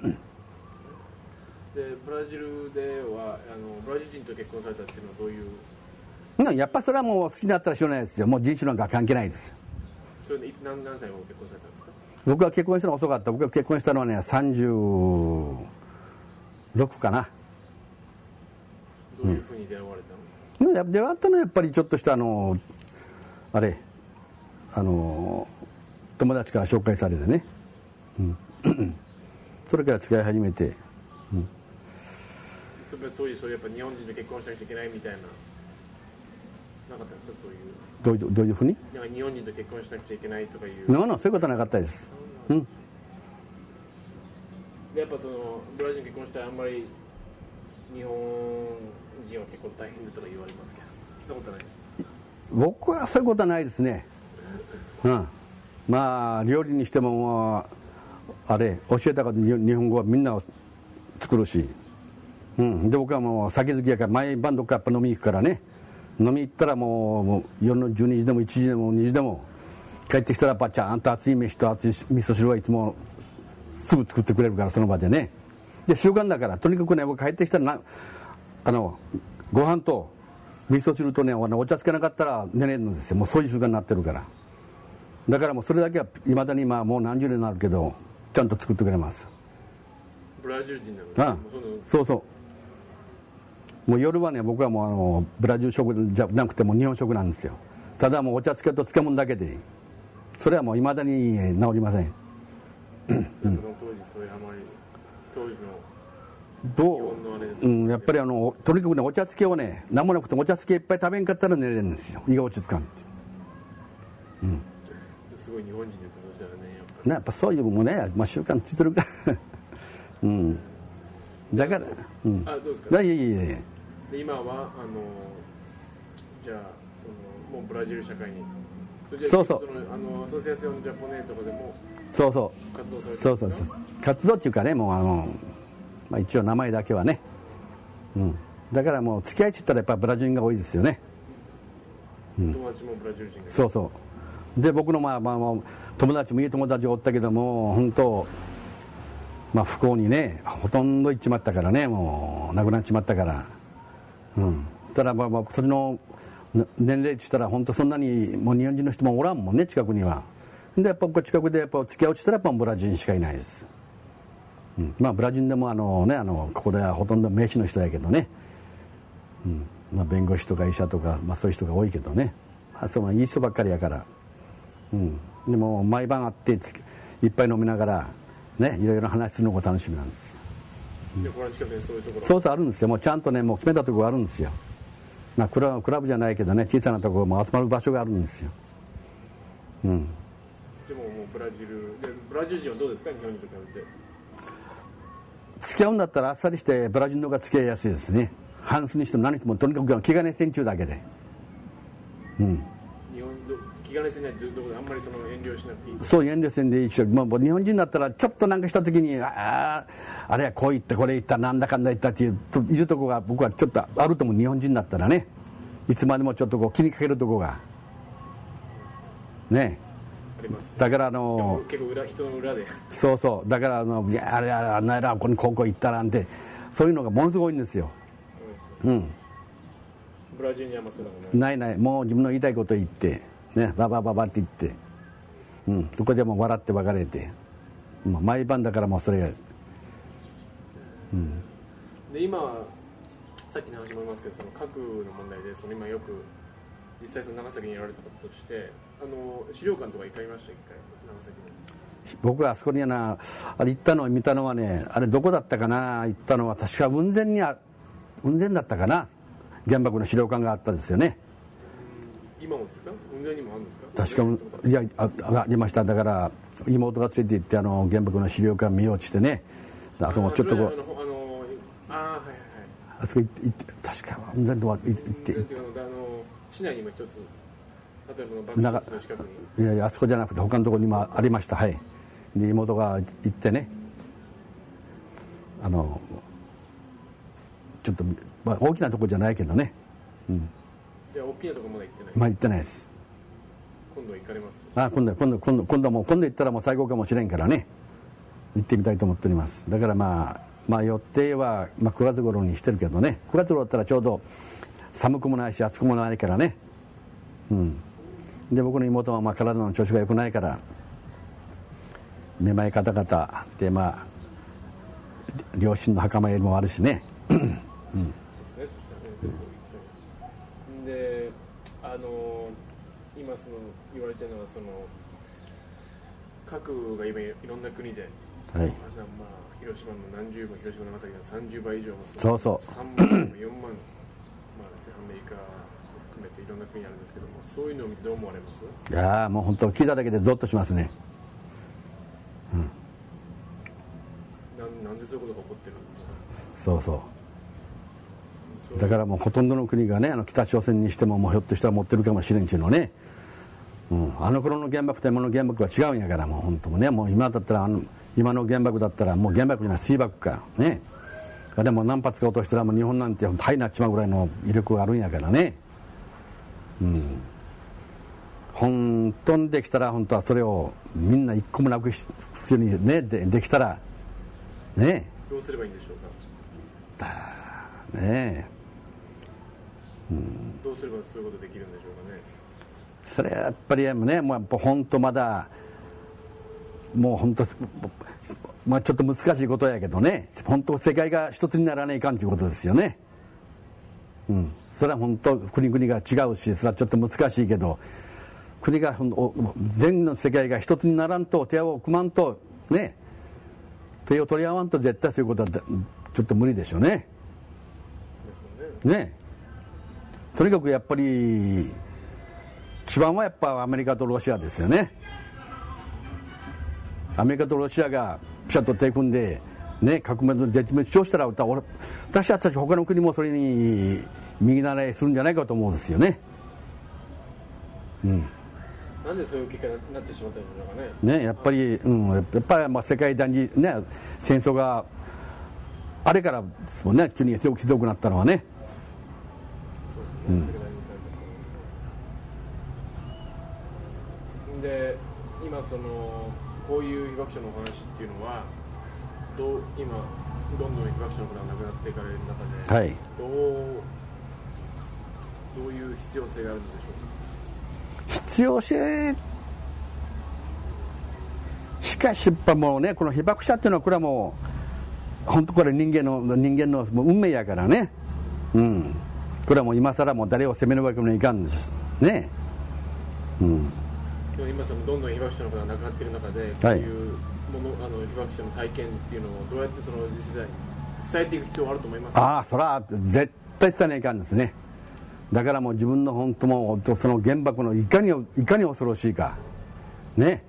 ブラジルではブラジル人と結婚されたっていうのはどういう？ やっぱそれはもう好きになったらしょうがないですよ。もう人種なんか関係ないです。 それで何歳を結婚されたんですか？ 僕は結婚したの遅かった。僕が結婚したのはね36かな。 どういうふうに出会われたの？ 出会ったのはやっぱりちょっとした友達から紹介されてね、それから付き合い始めて、 そういうやっぱ日本人と結婚しなきゃいけないみたいななかったんですか？そういうどういうふうになんか日本人と結婚しなくちゃいけないとかいうそういうことはなかったです。 でやっぱそのブラジルに結婚したらあんまり日本人は結構大変だとか言われますけど、そんなことない？ 僕はそういうことはないですね。まあ料理にしても教えたから日本語はみんな作るし、で僕はもう酒好きやから毎晩どっかやっぱ飲み行くからね、飲み行ったらもう夜の12時でも1時でも2時でも帰ってきたらやっぱちゃんと熱い飯と熱い味噌汁はいつもすぐ作ってくれるから、その場でね。で習慣だからとにかくね、僕帰ってきたらご飯と味噌汁とねお茶つけなかったら寝れるんですよ。もうそういう習慣になってるから。だからもうそれだけはいまだにもう何十年になるけどちゃんと作ってくれます。 ブラジル人なの？ そうそう。もう夜はね僕はもうブラジル食じゃなくても日本食なんですよ。ただもうお茶つけと漬物だけで、それはもういまだに治りません。 その当時それあまり当時のやっぱりとにかくねお茶漬けをね何もなくてお茶漬けいっぱい食べんかったら寝れるんですよ。胃が落ち着かんって。 すごい日本人ですそうしたらねやっぱそういうもね、習慣ついてるからだからどうですか？ いやで今はじゃあもうブラジル社会にそうアソシアションジャポネとかでも活動されてるんですか？ そう活動っていうかね、もう一応名前だけはね、だからもう付き合いって言ったらやっぱブラジル人が多いですよね。 友達もブラジル人がそうで僕の友達もいい友達がおったけども本当不幸にねほとんど行っちまったからね、もう亡くなっちまったから、ただそっちの年齢って言ったら本当そんなにもう日本人の人もおらんもんね、近くには。でやっぱ近くでやっぱ付き合うって言ったらやっぱブラジル人しかいないです。ブラジルでもここではほとんど名士の人やけどね、弁護士とか医者とか、そういう人が多いけどね、いい人ばっかりやから、でも毎晩会っていっぱい飲みながらね、いろいろ話するのが楽しみなんですよ。 でこの近くにそういうところそうあるんですよ。もうちゃんとねもう決めたところがあるんですよ。クラブじゃないけどね、小さなところも集まる場所があるんですよ。 でももうブラジル人はどうですか？日本人と比べて付き合うんだったらあっさりしてブラジルの方が付き合いやすいですね。ハンスにしても何してもとにかく気兼ねせんちゅうだけで、 日本気兼ねせないというところであんまり遠慮しなくていい。 そう遠慮せんでいいし、日本人だったらちょっとなんかした時にあれはこう言ったこれ言ったなんだかんだ言ったっていうところが僕はちょっとあると思う。日本人だったらね、いつまでもちょっと気にかけるところがね。だから結構人の裏でそうだからいやあれあんならここ行ったなんてそういうのがものすごいんですよ。 ブラジルにはそうだもんないもう自分の言いたいこと言ってね、ババって言って、そこでもう笑って別れて、毎晩だからもうそれが、 で今はさっきの話もありますけど核の問題で今よく実際長崎にやられた方として資料館とか行かれました？一回長崎に。 僕はあそこにあれ行ったのを見たのはね、あれどこだったかな、行ったのは確か雲仙だったかな。 原爆の資料館があったですよね。 今もですか？雲仙にもあるんですか？ 確かいや ありました。だから妹が連れて行って原爆の資料館見ようとしてね、あともうちょっとこうあそこ行って確か行って市内にも一つ例えば爆心地の近くにいやあそこじゃなくて他のところにもありました。はい。で妹が行ってねちょっと、まあ、大きなところじゃないけどね、うん、 じゃあ大きなところまだ行ってない？ まあ行ってないです。 今度行かれます？ 今度行ったらもう最高かもしれんからね、行ってみたいと思っております。だからまあ予定は、9月頃にしてるけどね、9月頃だったらちょうど寒くもないし暑くもないからね、うん、で僕の妹は体の調子が良くないからめまい方々で両親の墓参りもあるしね、うん、 で今言われてるのは核が今いろんな国で、はい、広島の何十倍、広島長崎の30倍以上のそう 3万4万、アメリカを含めていろんな国あるんですけども、そういうのを見てどう思われます？ いやもう本当聞いただけでゾッとしますね、うん、 なんでそういうことが起こってるんですか？ そうだからもうほとんどの国がね北朝鮮にしてもひょっとしたら持ってるかもしれんっていうのね、うん、あの頃の原爆と今の原爆は違うんやからもう本当もねもう今だったら今の原爆だったらもう原爆じゃない水爆かね、あれも何発か落としたらもう日本なんて大になっちまうぐらいの威力があるんやからね、うん、本当にできたら本当はそれをみんな一個もなくするようにね できたらねどうすればいいんでしょうかねえ、うん、どうすればそういうことできるんでしょうかね。 それはやっぱりねもう本当まだもう本当ちょっと難しいことやけどね、本当世界が一つにならないかんということですよね、うん、それは本当国々が違うしそれはちょっと難しいけど国が全の世界が一つにならんと手を組まんとね手を取り合わんと絶対そういうことはちょっと無理でしょうね。ですよね。ねとにかくやっぱり一番はやっぱアメリカとロシアですよね。アメリカとロシアがピシャッと手組んでね革命の絶滅したら私たち他の国もそれに右習いするんじゃないかと思うんですよね。うん。 なんでそういう結果になってしまったのかね。 ねやっぱり、うん、やっぱり世界大事ね戦争があれからですもんね急にひどくなったのはね。そうですね。うん。 で今こういう被爆者のお話っていうのは今どんどん被爆者の方が亡くなっていかれる中で、 はい、 どういう必要性があるのでしょうか。 必要性しかしもうねこの被爆者っていうのはこれはもう本当これ人間の運命やからね、うん、これはもう今更もう誰を責めるわけにはいかんですね、うん、 今どんどん被爆者の方が亡くなっている中で、こういう被爆者の体験っていうのをどうやって実際伝えていく必要があると思いますか。 それは絶対伝えないかんですね。だからもう自分の本当もその原爆のいかに恐ろしいかね、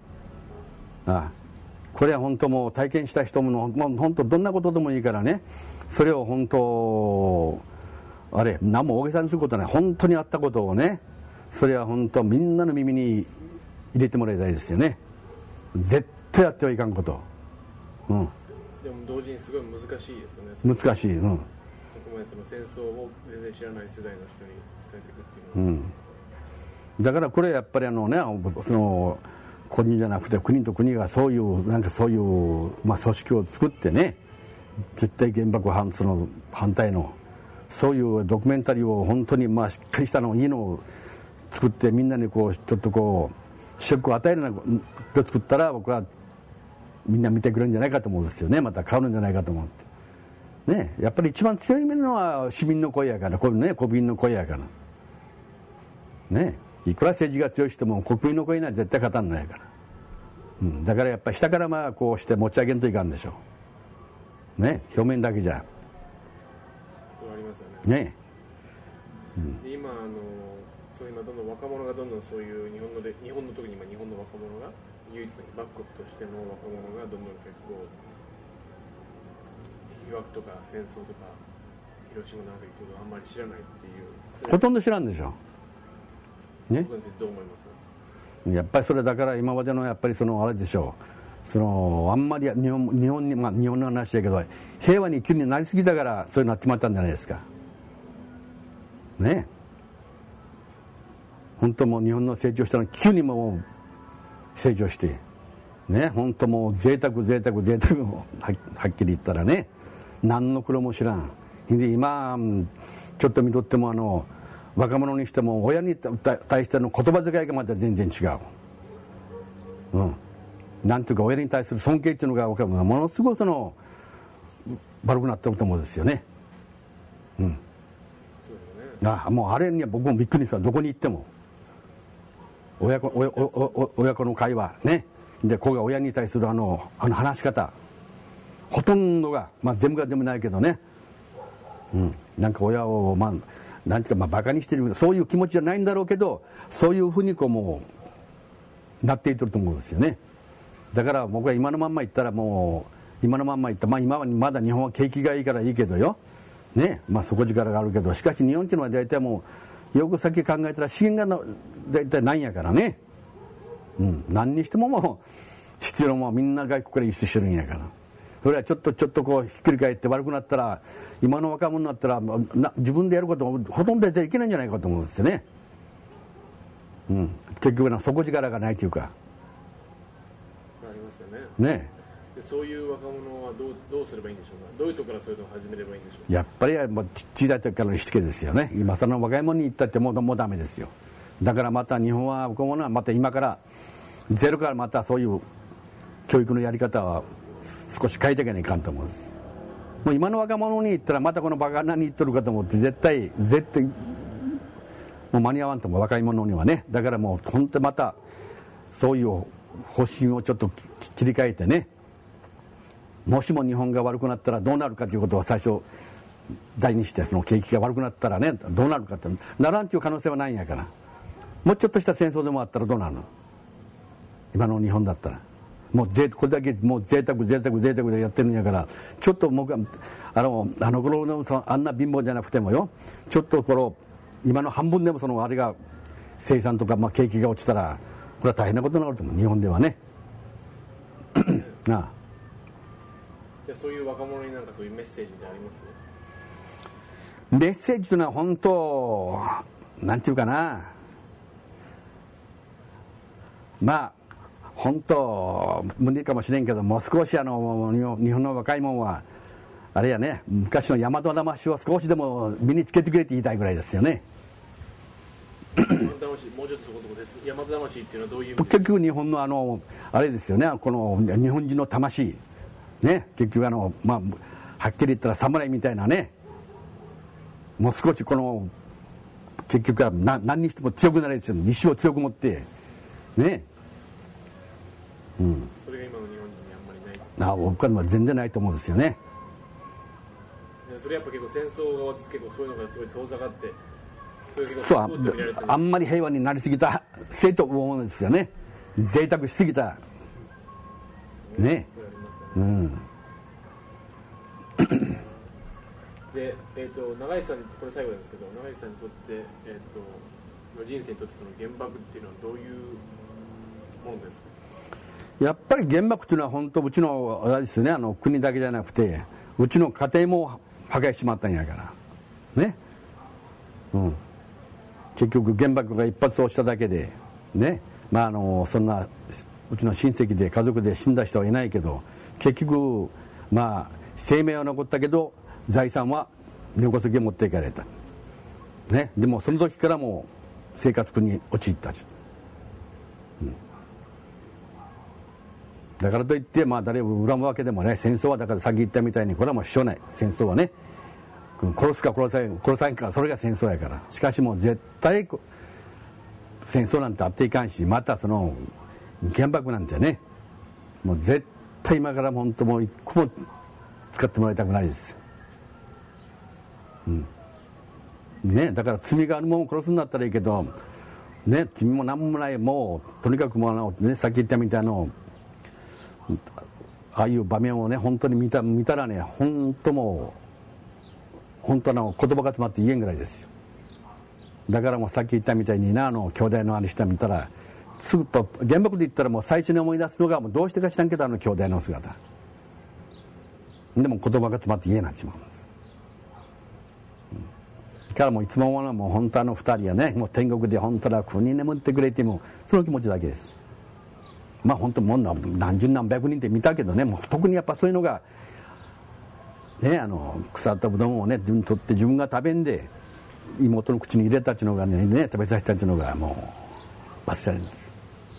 これは本当もう体験した人も本当どんなことでもいいからねそれを本当何も大げさにすることはない本当にあったことをねそれは本当みんなの耳に入れてもらいたいですよね。絶対やってはいかんこと、うん、 でも同時にすごい難しいですよね。 難しい、うん、 そこまで戦争を全然知らない世代の人に伝えていくっていうのは、 うん、だからこれやっぱり個人じゃなくて国と国がそういう組織を作ってね絶対原爆反対のそういうドキュメンタリーを本当にしっかりしたいいのを作ってみんなにちょっとショックを与えるようなことを作ったら僕はみんな見てくれるんじゃないかと思うんですよね。また変わるんじゃないかと思ってね。やっぱり一番強いのは市民の声やから国民の声やからね。いくら政治が強い人も国民の声には絶対勝たんないから、うん、だからやっぱり下からこうして持ち上げんといかんでしょうね。表面だけじゃそうありますよね。 で今そう今どんどん若者がどんどんそういう日本の特に今日本の若者が唯一の被爆国としての若者がどんどん結構被爆とか戦争とか広島長崎っていうのをあんまり知らないっていうほとんど知らんでしょね。 僕についてどう思います？ やっぱりそれだから今までのやっぱりあれでしょう、あんまり日本に、まあ、日本の話だけど平和に急になりすぎたからそういうなっちまったんじゃないですかね。本当もう日本の成長したのに急にもう成長してね、本当もう贅沢をはっきり言ったらね、何の苦労も知らんで今ちょっと見とっても若者にしても親に対しての言葉遣いがまた全然違う、なんていうか親に対する尊敬っていうのがものすごく悪くなってると思うんですよね。もうあれには僕もびっくりした。どこに行っても親子の会話ね、でこれが親に対する話し方ほとんどが、まあ、全部がでもないけどね、なんか親をなんていうかバカにしてるそういう気持ちじゃないんだろうけど、そういうふうにもうなっていってると思うんですよね。だから僕は今のまんま言ったら今はまだ日本は景気がいいからいいけどよね、まあ底力があるけど、しかし日本っていうのは大体もうよく先考えたら資源が大体ないんやからね、何にしてももう必要もみんな外国から輸出してるんやから、それはちょっとこうひっくり返って悪くなったら今の若者になったら自分でやることもほとんどできないんじゃないかと思うんですよね。結局底力がないというかありますよね。 ね。 でそういう若者はどうすればいいんでしょうか。どういうところからそういうのを始めればいいんでしょうか。 やっぱりもう小さい時からのしつけですよね。今その若い者に言ったってもうダメですよ。だからまた日本は若者はまた今からゼロからまたそういう教育のやり方は少し変えていかないかんと思うんです。もう今の若者に言ったらまたこのバカ何言っとるかと思って絶対もう間に合わんと思う、若い者にはね。だからもう本当にまたそういう方針をちょっと切り替えてね、もしも日本が悪くなったらどうなるかということを最初題にして、その景気が悪くなったらねどうなるかってならんという可能性はないんやから、もうちょっとした戦争でもあったらどうなるの。今の日本だったらもうこれだけもう贅沢でやってるんやから、ちょっと僕はあの頃のあんな貧乏じゃなくてもよ、ちょっと今の半分でもあれが生産とか、景気が落ちたらこれは大変なことになると思う、日本ではねなあ。 じゃあそういう若者になんかそういうメッセージってあります？ メッセージというのは本当なんていうかな、本当無理かもしれんけど、もう少し日本の若い者はあれやね、昔の大和魂を少しでも身につけてくれって言いたいぐらいですよね。 もうちょっとそこです。大和魂っていうのはどういう意味？ 結局日本のあれですよね、この日本人の魂ね、結局はっきり言ったら侍みたいなね、もう少し結局は何にしても強くなれるですよ、意志を強く持ってね。 それが今の日本人にあんまりない。 僕は全然ないと思うんですよね。 それやっぱ結構戦争が終わって結構そういうのがすごい遠ざかって、 そうあんまり平和になりすぎたせいと思うんですよね。贅沢しすぎたね。 で、永井さん、これ最後なんですけど、永井さんにとって、人生にとってその原爆っていうのはどういうものですか？ やっぱり原爆というのは本当うちのあれですね、国だけじゃなくてうちの家庭も破壊しちまったんやからね。結局原爆が一発をしただけでね、そんなうちの親戚で家族で死んだ人はいないけど、結局生命は残ったけど財産は根こそぎ持っていかれたね。でもその時からもう生活苦に陥った、だからといって誰を恨むわけでもね、戦争はだからさっき言ったみたいにこれはもうしょうがない、戦争はね、殺すか殺さんかそれが戦争やから。しかしもう絶対戦争なんてあっていかんし、またその原爆なんてね、もう絶対今から本当もう一個も使ってもらいたくないです。 ね、だから罪があるもんを殺すんだったらいいけど、ね、罪も何もない、もうとにかくもう、ね、さっき言ったみたいなああいう場面をね本当に見たらね、本当もう本当の言葉が詰まって言えんぐらいですよ。だからもうさっき言ったみたいに兄弟のあれしてみたら、すぐと原爆で言ったらもう最初に思い出すのが、もうどうしてか知らんけど兄弟の姿でも言葉が詰まって言えなっちまうんです。だからもういつももう本当2人はね、もう天国で本当は国に眠ってくれてもその気持ちだけです。まあ本当もう何十何百人って見たけどね、もう特にやっぱそういうのがね、腐ったぶどんをね自分にとって自分が食べんで妹の口に入れたっていうのがね食べさせたっていうのがもう忘れられます。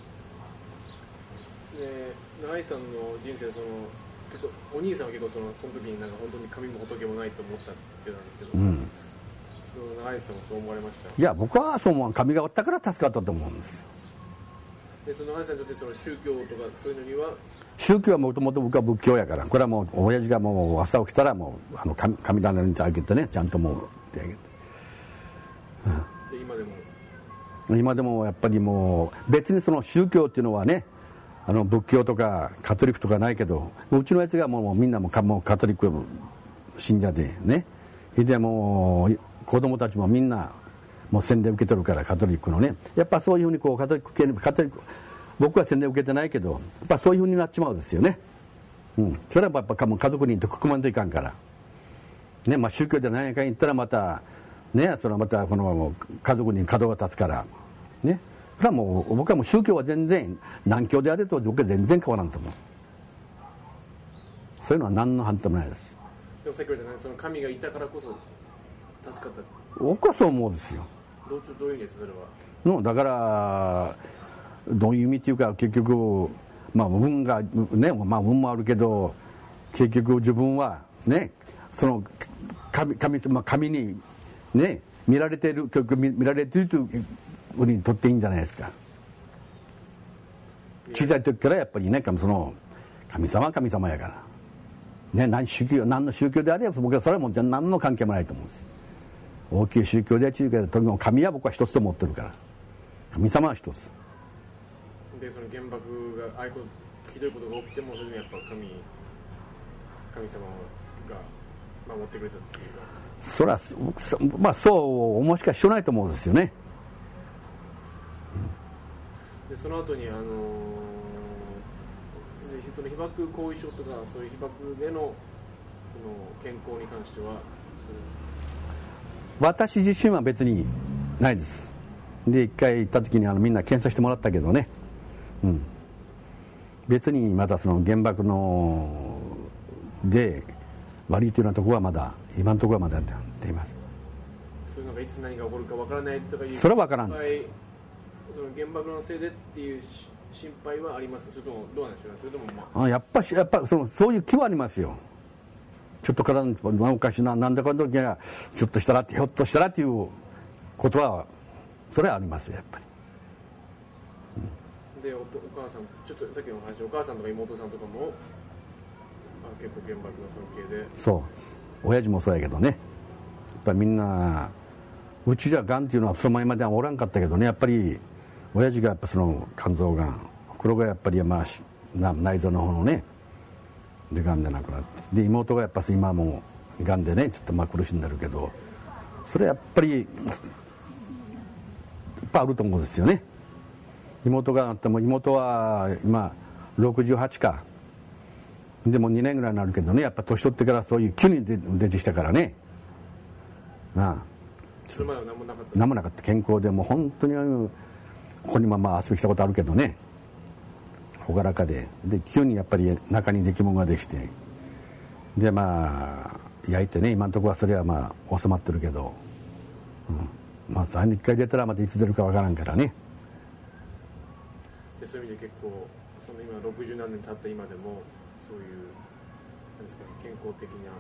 永井さんの人生、結構お兄さんは結構その時になんか本当に神も仏もないと思ったって言ってたんですけど、その永井さんもそう思われました？ いや僕はそう思う。神がおったから助かったと思うんです。 でその永井さんにとってその宗教とかそういうのには、 宗教はもともと僕は仏教やから、これはもう親父がもう朝起きたらもう神棚にあげてね、ちゃんともうってあげて、 で今でもやっぱりもう別にその宗教っていうのはね、仏教とかカトリックとかないけど、うちのやつがもうみんなもうカトリック信者でね、でもう子供たちもみんなもう洗礼受け取るから、カトリックのね、やっぱそういうふうにこうカトリック僕は洗礼受けてないけど、やっぱそういうふうになっちまうんですよね。それはやっぱ家族にくくまんといかんからね。まあ宗教で何やかん言ったらまたね、そのまたこの家族に角が立つからね。それはもう僕はもう宗教は全然何教であれと僕は全然変わらんと思う。そういうのは何の反対もないです。 でもさっき言ったね、その神がいたからこそ助かった。 僕はそう思うんですよ。 どういう意味ですそれは？ だからどういう意味っていうか、結局まあ運がね、まあ運もあるけど、結局自分はね、その神にね見られているというふうにとっていいんじゃないですか。小さい時からやっぱりね、その神様は神様やからね、何の宗教であれば僕はそれはもう何の関係もないと思うんです。大きい宗教では中華で、とにかく神は僕は一つと思ってるから、神様は一つで、その原爆がああいうひどいことが起きても、それにやっぱ神様が守ってくれたっていうか、 そらまあそう思うしかしょうがないと思うんですよね。 でその後にその被爆後遺症とかそういう被爆でのその健康に関しては、 私自身は別にないです。で一回行った時にみんな検査してもらったけどね、別にまだその原爆ので悪いというようなところはまだ今のところはまだやっています。 そういうのがいつ何が起こるかわからないとかいう、 それはわからんです。 その原爆のせいでっていう心配はあります？それともどうなんでしょうね。それともやっぱそういう気はありますよ。ちょっと体のおかしな、なんだかんだ時はひょっとしたらっていうことはそれはありますよ、やっぱり。 でお母さん、ちょっとさっきの話、お母さんとか妹さんとかも結構原爆の関係で。 そう親父もそうやけどね、やっぱりみんなうちじゃがんっていうのはその前まではおらんかったけどね、やっぱり親父がやっぱその肝臓がん、これがやっぱりまあ内臓の方のねでがんで亡くなって、で妹がやっぱ今もがんでねちょっとまあ苦しんでるけど、それやっぱりいっぱいあると思うんですよね。妹があっても、妹は今68かでも2年ぐらいになるけどね、やっぱ年取ってからそういう急に出てきたからね。 それまでは何もなかった？ 何もなかった。健康でもう本当にここにもまあ遊び来たことあるけどね、朗らかで急にやっぱり中に出来物ができて、でまあ焼いてね、今のところはそれはまあ収まってるけど、まあ1回出たらまたいつ出るかわからんからね。 でそういう意味で結構その今60何年経った今でもそういうなんですか、ね、健康的な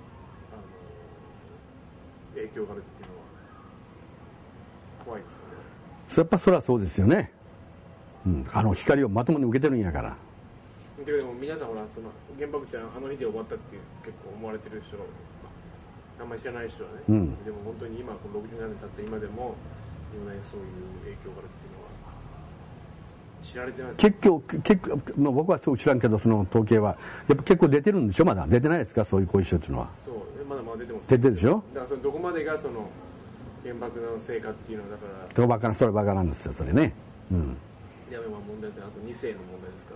影響があるっていうのは怖いですよね。 やっぱそれはそうですよね。光をまともに受けてるんやから。 でも皆さんほら、その原爆ってあの日で終わったっていう結構思われてる人あんまり知らない人はね、でも本当に今この60年経った今でも今ねそういう影響があるっていうのは知られてないです結構、まあ、僕はそう知らんけどその統計はやっぱ結構出てるんでしょ。まだ出てないですか、そういう後遺症っていうのは。 そうまだまだ出てます、 出てるでしょ。 だからそのどこまでがその原爆の成果っていうのはだからそれバカなんですよそれね。 いやまあ問題ってあと2世の問題ですから。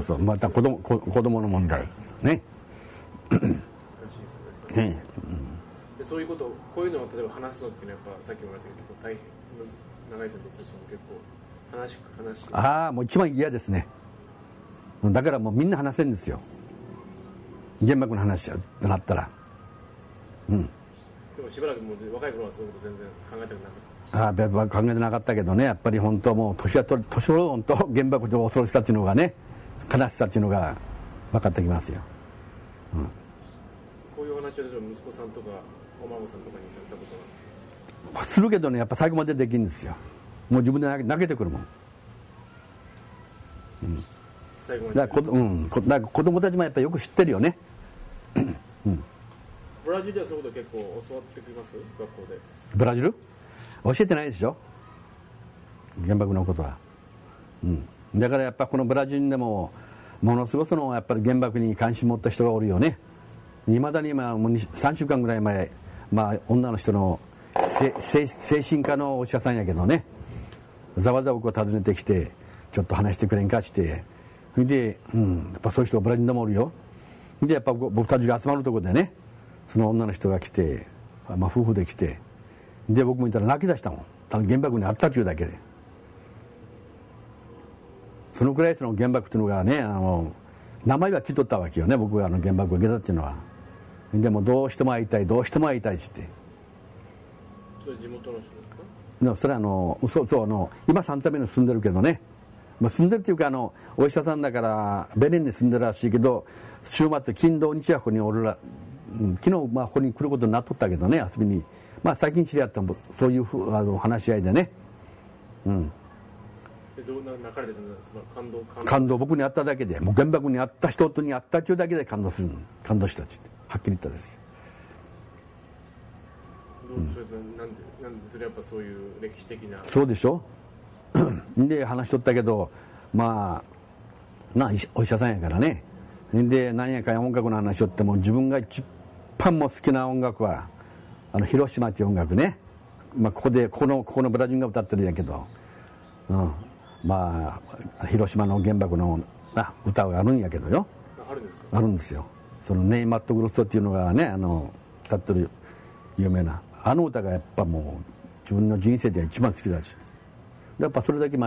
そうまた子供の問題ね。 難しいですね。でそういうことこういうのを例えば話すのっていうのはやっぱさっきも言われたけど結構大変長井さんにとってその結構話してああもう一番嫌ですね。だからもうみんな話せんですよ、原爆の話になったら。 でもしばらくもう若い頃はそういうこと全然考えてなかった。 考えてなかったけどね、やっぱり本当もう年を取ると原爆の恐ろしさっていうのがね、悲しさっていうのが分かってきますよ。 こういう話を息子さんとかお孫さんとかにされたことはするけどね、やっぱ最後までできるんですよ。もう自分で投げてくるもん。 最後までだから子供たちもやっぱりよく知ってるよね。 ブラジルではそういうこと結構教わってきます学校で。 ブラジル教えてないでしょ、原爆のことは。だからやっぱこのブラジルでもものすごくやっぱり原爆に関心持った人がおるよね。いまだに今もう3週間ぐらい前、女の人の精神科のお医者さんやけどね、ざわざわ僕を訪ねてきてちょっと話してくれんかしてで、やっぱそういう人がブラジルでもおるよ。でやっぱ僕たちが集まるところでね、その女の人が来て、夫婦で来て、で僕もいたら泣き出したもん。原爆にあったっちゅうだけで。そのくらいその原爆っていうのがね、名前は聞いとったわけよね、僕が原爆を受けたっていうのは。でもどうしても会いたいって言って。 それ地元の人ですか？ それは今3座目に住んでるけどね、住んでるっていうかお医者さんだからベレンに住んでるらしいけど、週末金土日はここにおる昨日ここに来ることになっとったけどね、遊びに。最近知り合ったそういう話し合いでね。 泣かれてるの感動僕に会っただけで、もう原爆に会った人とに会ったっていうだけで感動したってはっきり言ったです。 なんでそれやっぱそういう歴史的な。 そうでしょで話しとったけど、お医者さんやからね。で何やかんや音楽の話しとっても、自分が一番も好きな音楽は広島っていう音楽ね。ここのブラジルが歌ってるんやけど、広島の原爆の歌があるんやけどよ。あるんですよ。そのネイマット・グロッソっていうのがね、歌ってる有名な歌がやっぱもう自分の人生では一番好きだし、やっぱそれだけ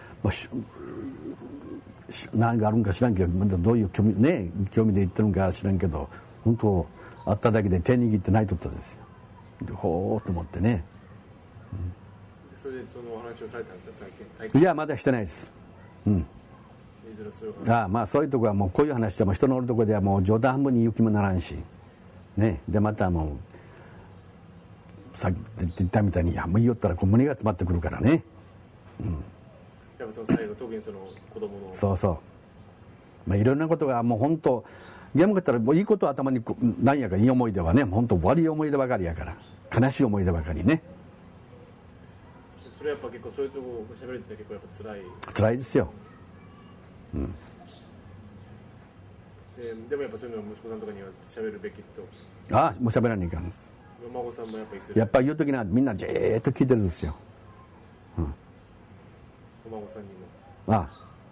何があるんか知らんけど、どういう興味で言ってるんか知らんけど、本当会っただけで手握って泣いとったですよ。ほーっと思ってね。 それでそのお話をされたんですか？体験いやまだしてないです。そういうとこはもうこういう話でも人のおるとこではもう冗談半分に勇気もならんしね。でまたもうさっき言ったみたいにもう言いよったら胸が詰まってくるからね。 やっぱその最後特にその子供のそういろんなことがもう本当ゲームがったらもういいこと頭に何やかいい思い出はね、本当悪い思い出ばかりやから、悲しい思い出ばかりね。 それやっぱ結構そういうとこ喋るって結構やっぱ辛いですよ。 でもやっぱそういうのは息子さんとかには喋るべきと。 もう喋らないかんです。 お孫さんもやっぱり言う時にはみんなじーっと聞いてるんですよ。 お孫さんにも。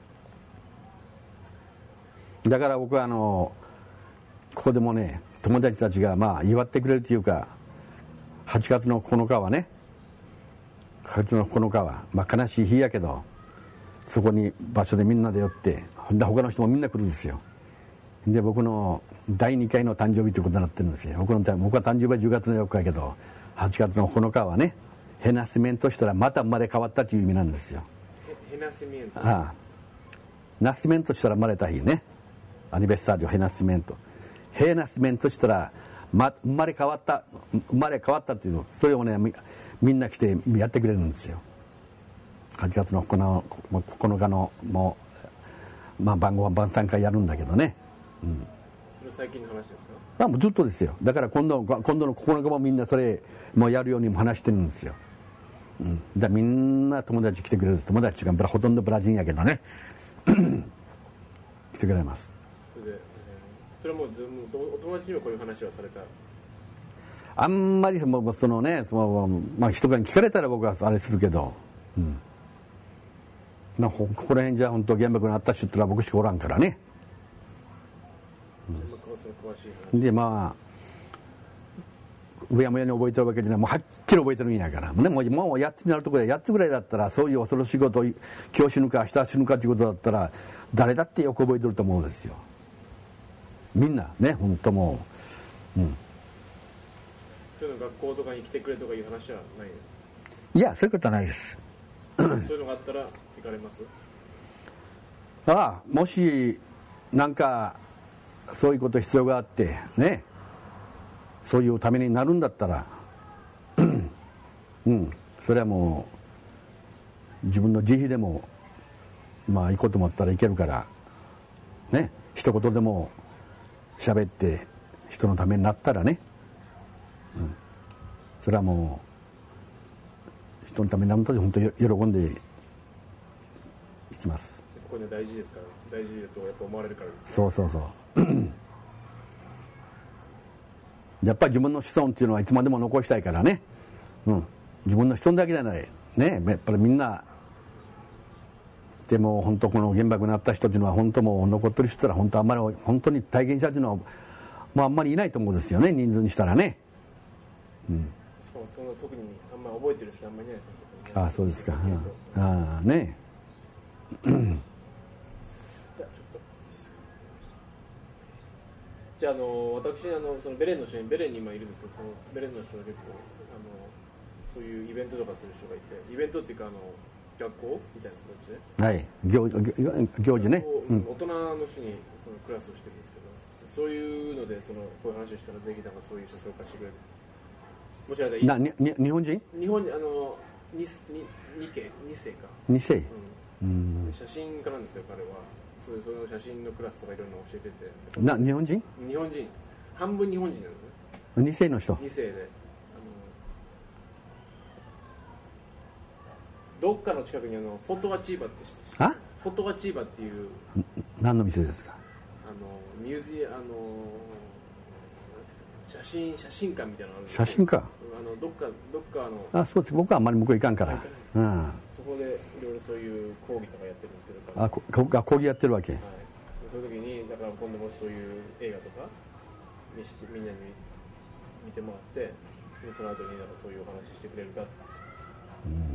だから僕はここでもね、友達たちが祝ってくれるというか、8月の9日はね、8月の9日は悲しい日やけど、そこに場所でみんなで寄って、他の人もみんな来るんですよ。で僕の第2回の誕生日ということになってるんですよ。僕は誕生日は10月の4日やけど、8月の9日はね、ヘナスメントしたらまた生まれ変わったという意味なんですよ。 ヘナスメント。 ナスメントしたら生まれた日ね。アニベッサーリオヘナスメント。ヘナスメントしたら、生まれ変わったっていうの、それをねみんな来てやってくれるんですよ。8月の9日のもう晩餐会やるんだけどね。 それ最近の話ですか？ もうずっとですよ。だから今度の9日もみんなそれもうやるようにも話してるんですよ。だみんな友達来てくれる。友達がほとんどブラジルやけどね来てくれます。 それはもうお友達にもこういう話はされた？ あんまりそのね人が聞かれたら僕はあれするけど、ここら辺じゃ本当原爆のあった人ってのは僕しかおらんからね。でうやむやに覚えてるわけじゃない。もうはっきり覚えてるんやからね。もう8つになるところで8つぐらいだったらそういう恐ろしいことを今日死ぬか明日死ぬかということだったら誰だってよく覚えてると思うんですよ。みんなね本当もう、 そういうの学校とかに来てくれとかいう話はないです？ いやそういうことはないです。 そういうのがあったら行かれます？ もしなんかそういうこと必要があってね、そういうためになるんだったらそれはもう自分の自費でも行こうと思ったらいけるからね、一言でも喋って人のためになったらね、それはもう人のためになるんだって本当に喜んでいきます。 これ大事ですから、大事だとやっぱ思われるからです、 そうやっぱり自分の子孫っていうのはいつまでも残したいからね、自分の子孫だけじゃないね、やっぱりみんなでも本当この原爆になった人っていうのは本当もう残ってる人は本当あんまり本当に体験者っていうのはもうあんまりいないと思うんですよね、人数にしたらね。 しかもその特にあんまり覚えてる人あんまりいないですよね。 そうですか。ねじゃあ私そのベレンの人にベレンに今いるんですけど、そのベレンの人は結構そういうイベントとかする人がいて、イベントっていうか学校みたいな形で、 行事ね、 大人の人にそのクラスをしてるんですけど、そういうのでこういう話をしたらぜひなんかそういう人紹介してくれる。もしあればいいですか？ 日本人 2世か。 2世、 写真家なんですけど彼は。その写真のクラスとかいろんな教えてて。 日本人半分日本人なんです 2 ね。 世の人。 2世でどっかの近くにフォトワチーバって知ってます？フォトワチーバっていう何の店ですか？ ミュージ写真館みたいなのがあるんです。 写真館？ どっかそうです。僕はあんまり向こう行かんから。 そこでいろいろそういう講義とかやってるんですけど。 講義やってるわけ。 そういう時にだから今度もそういう映画とかみんなに見てもらって、その後になんかそういうお話ししてくれるかって。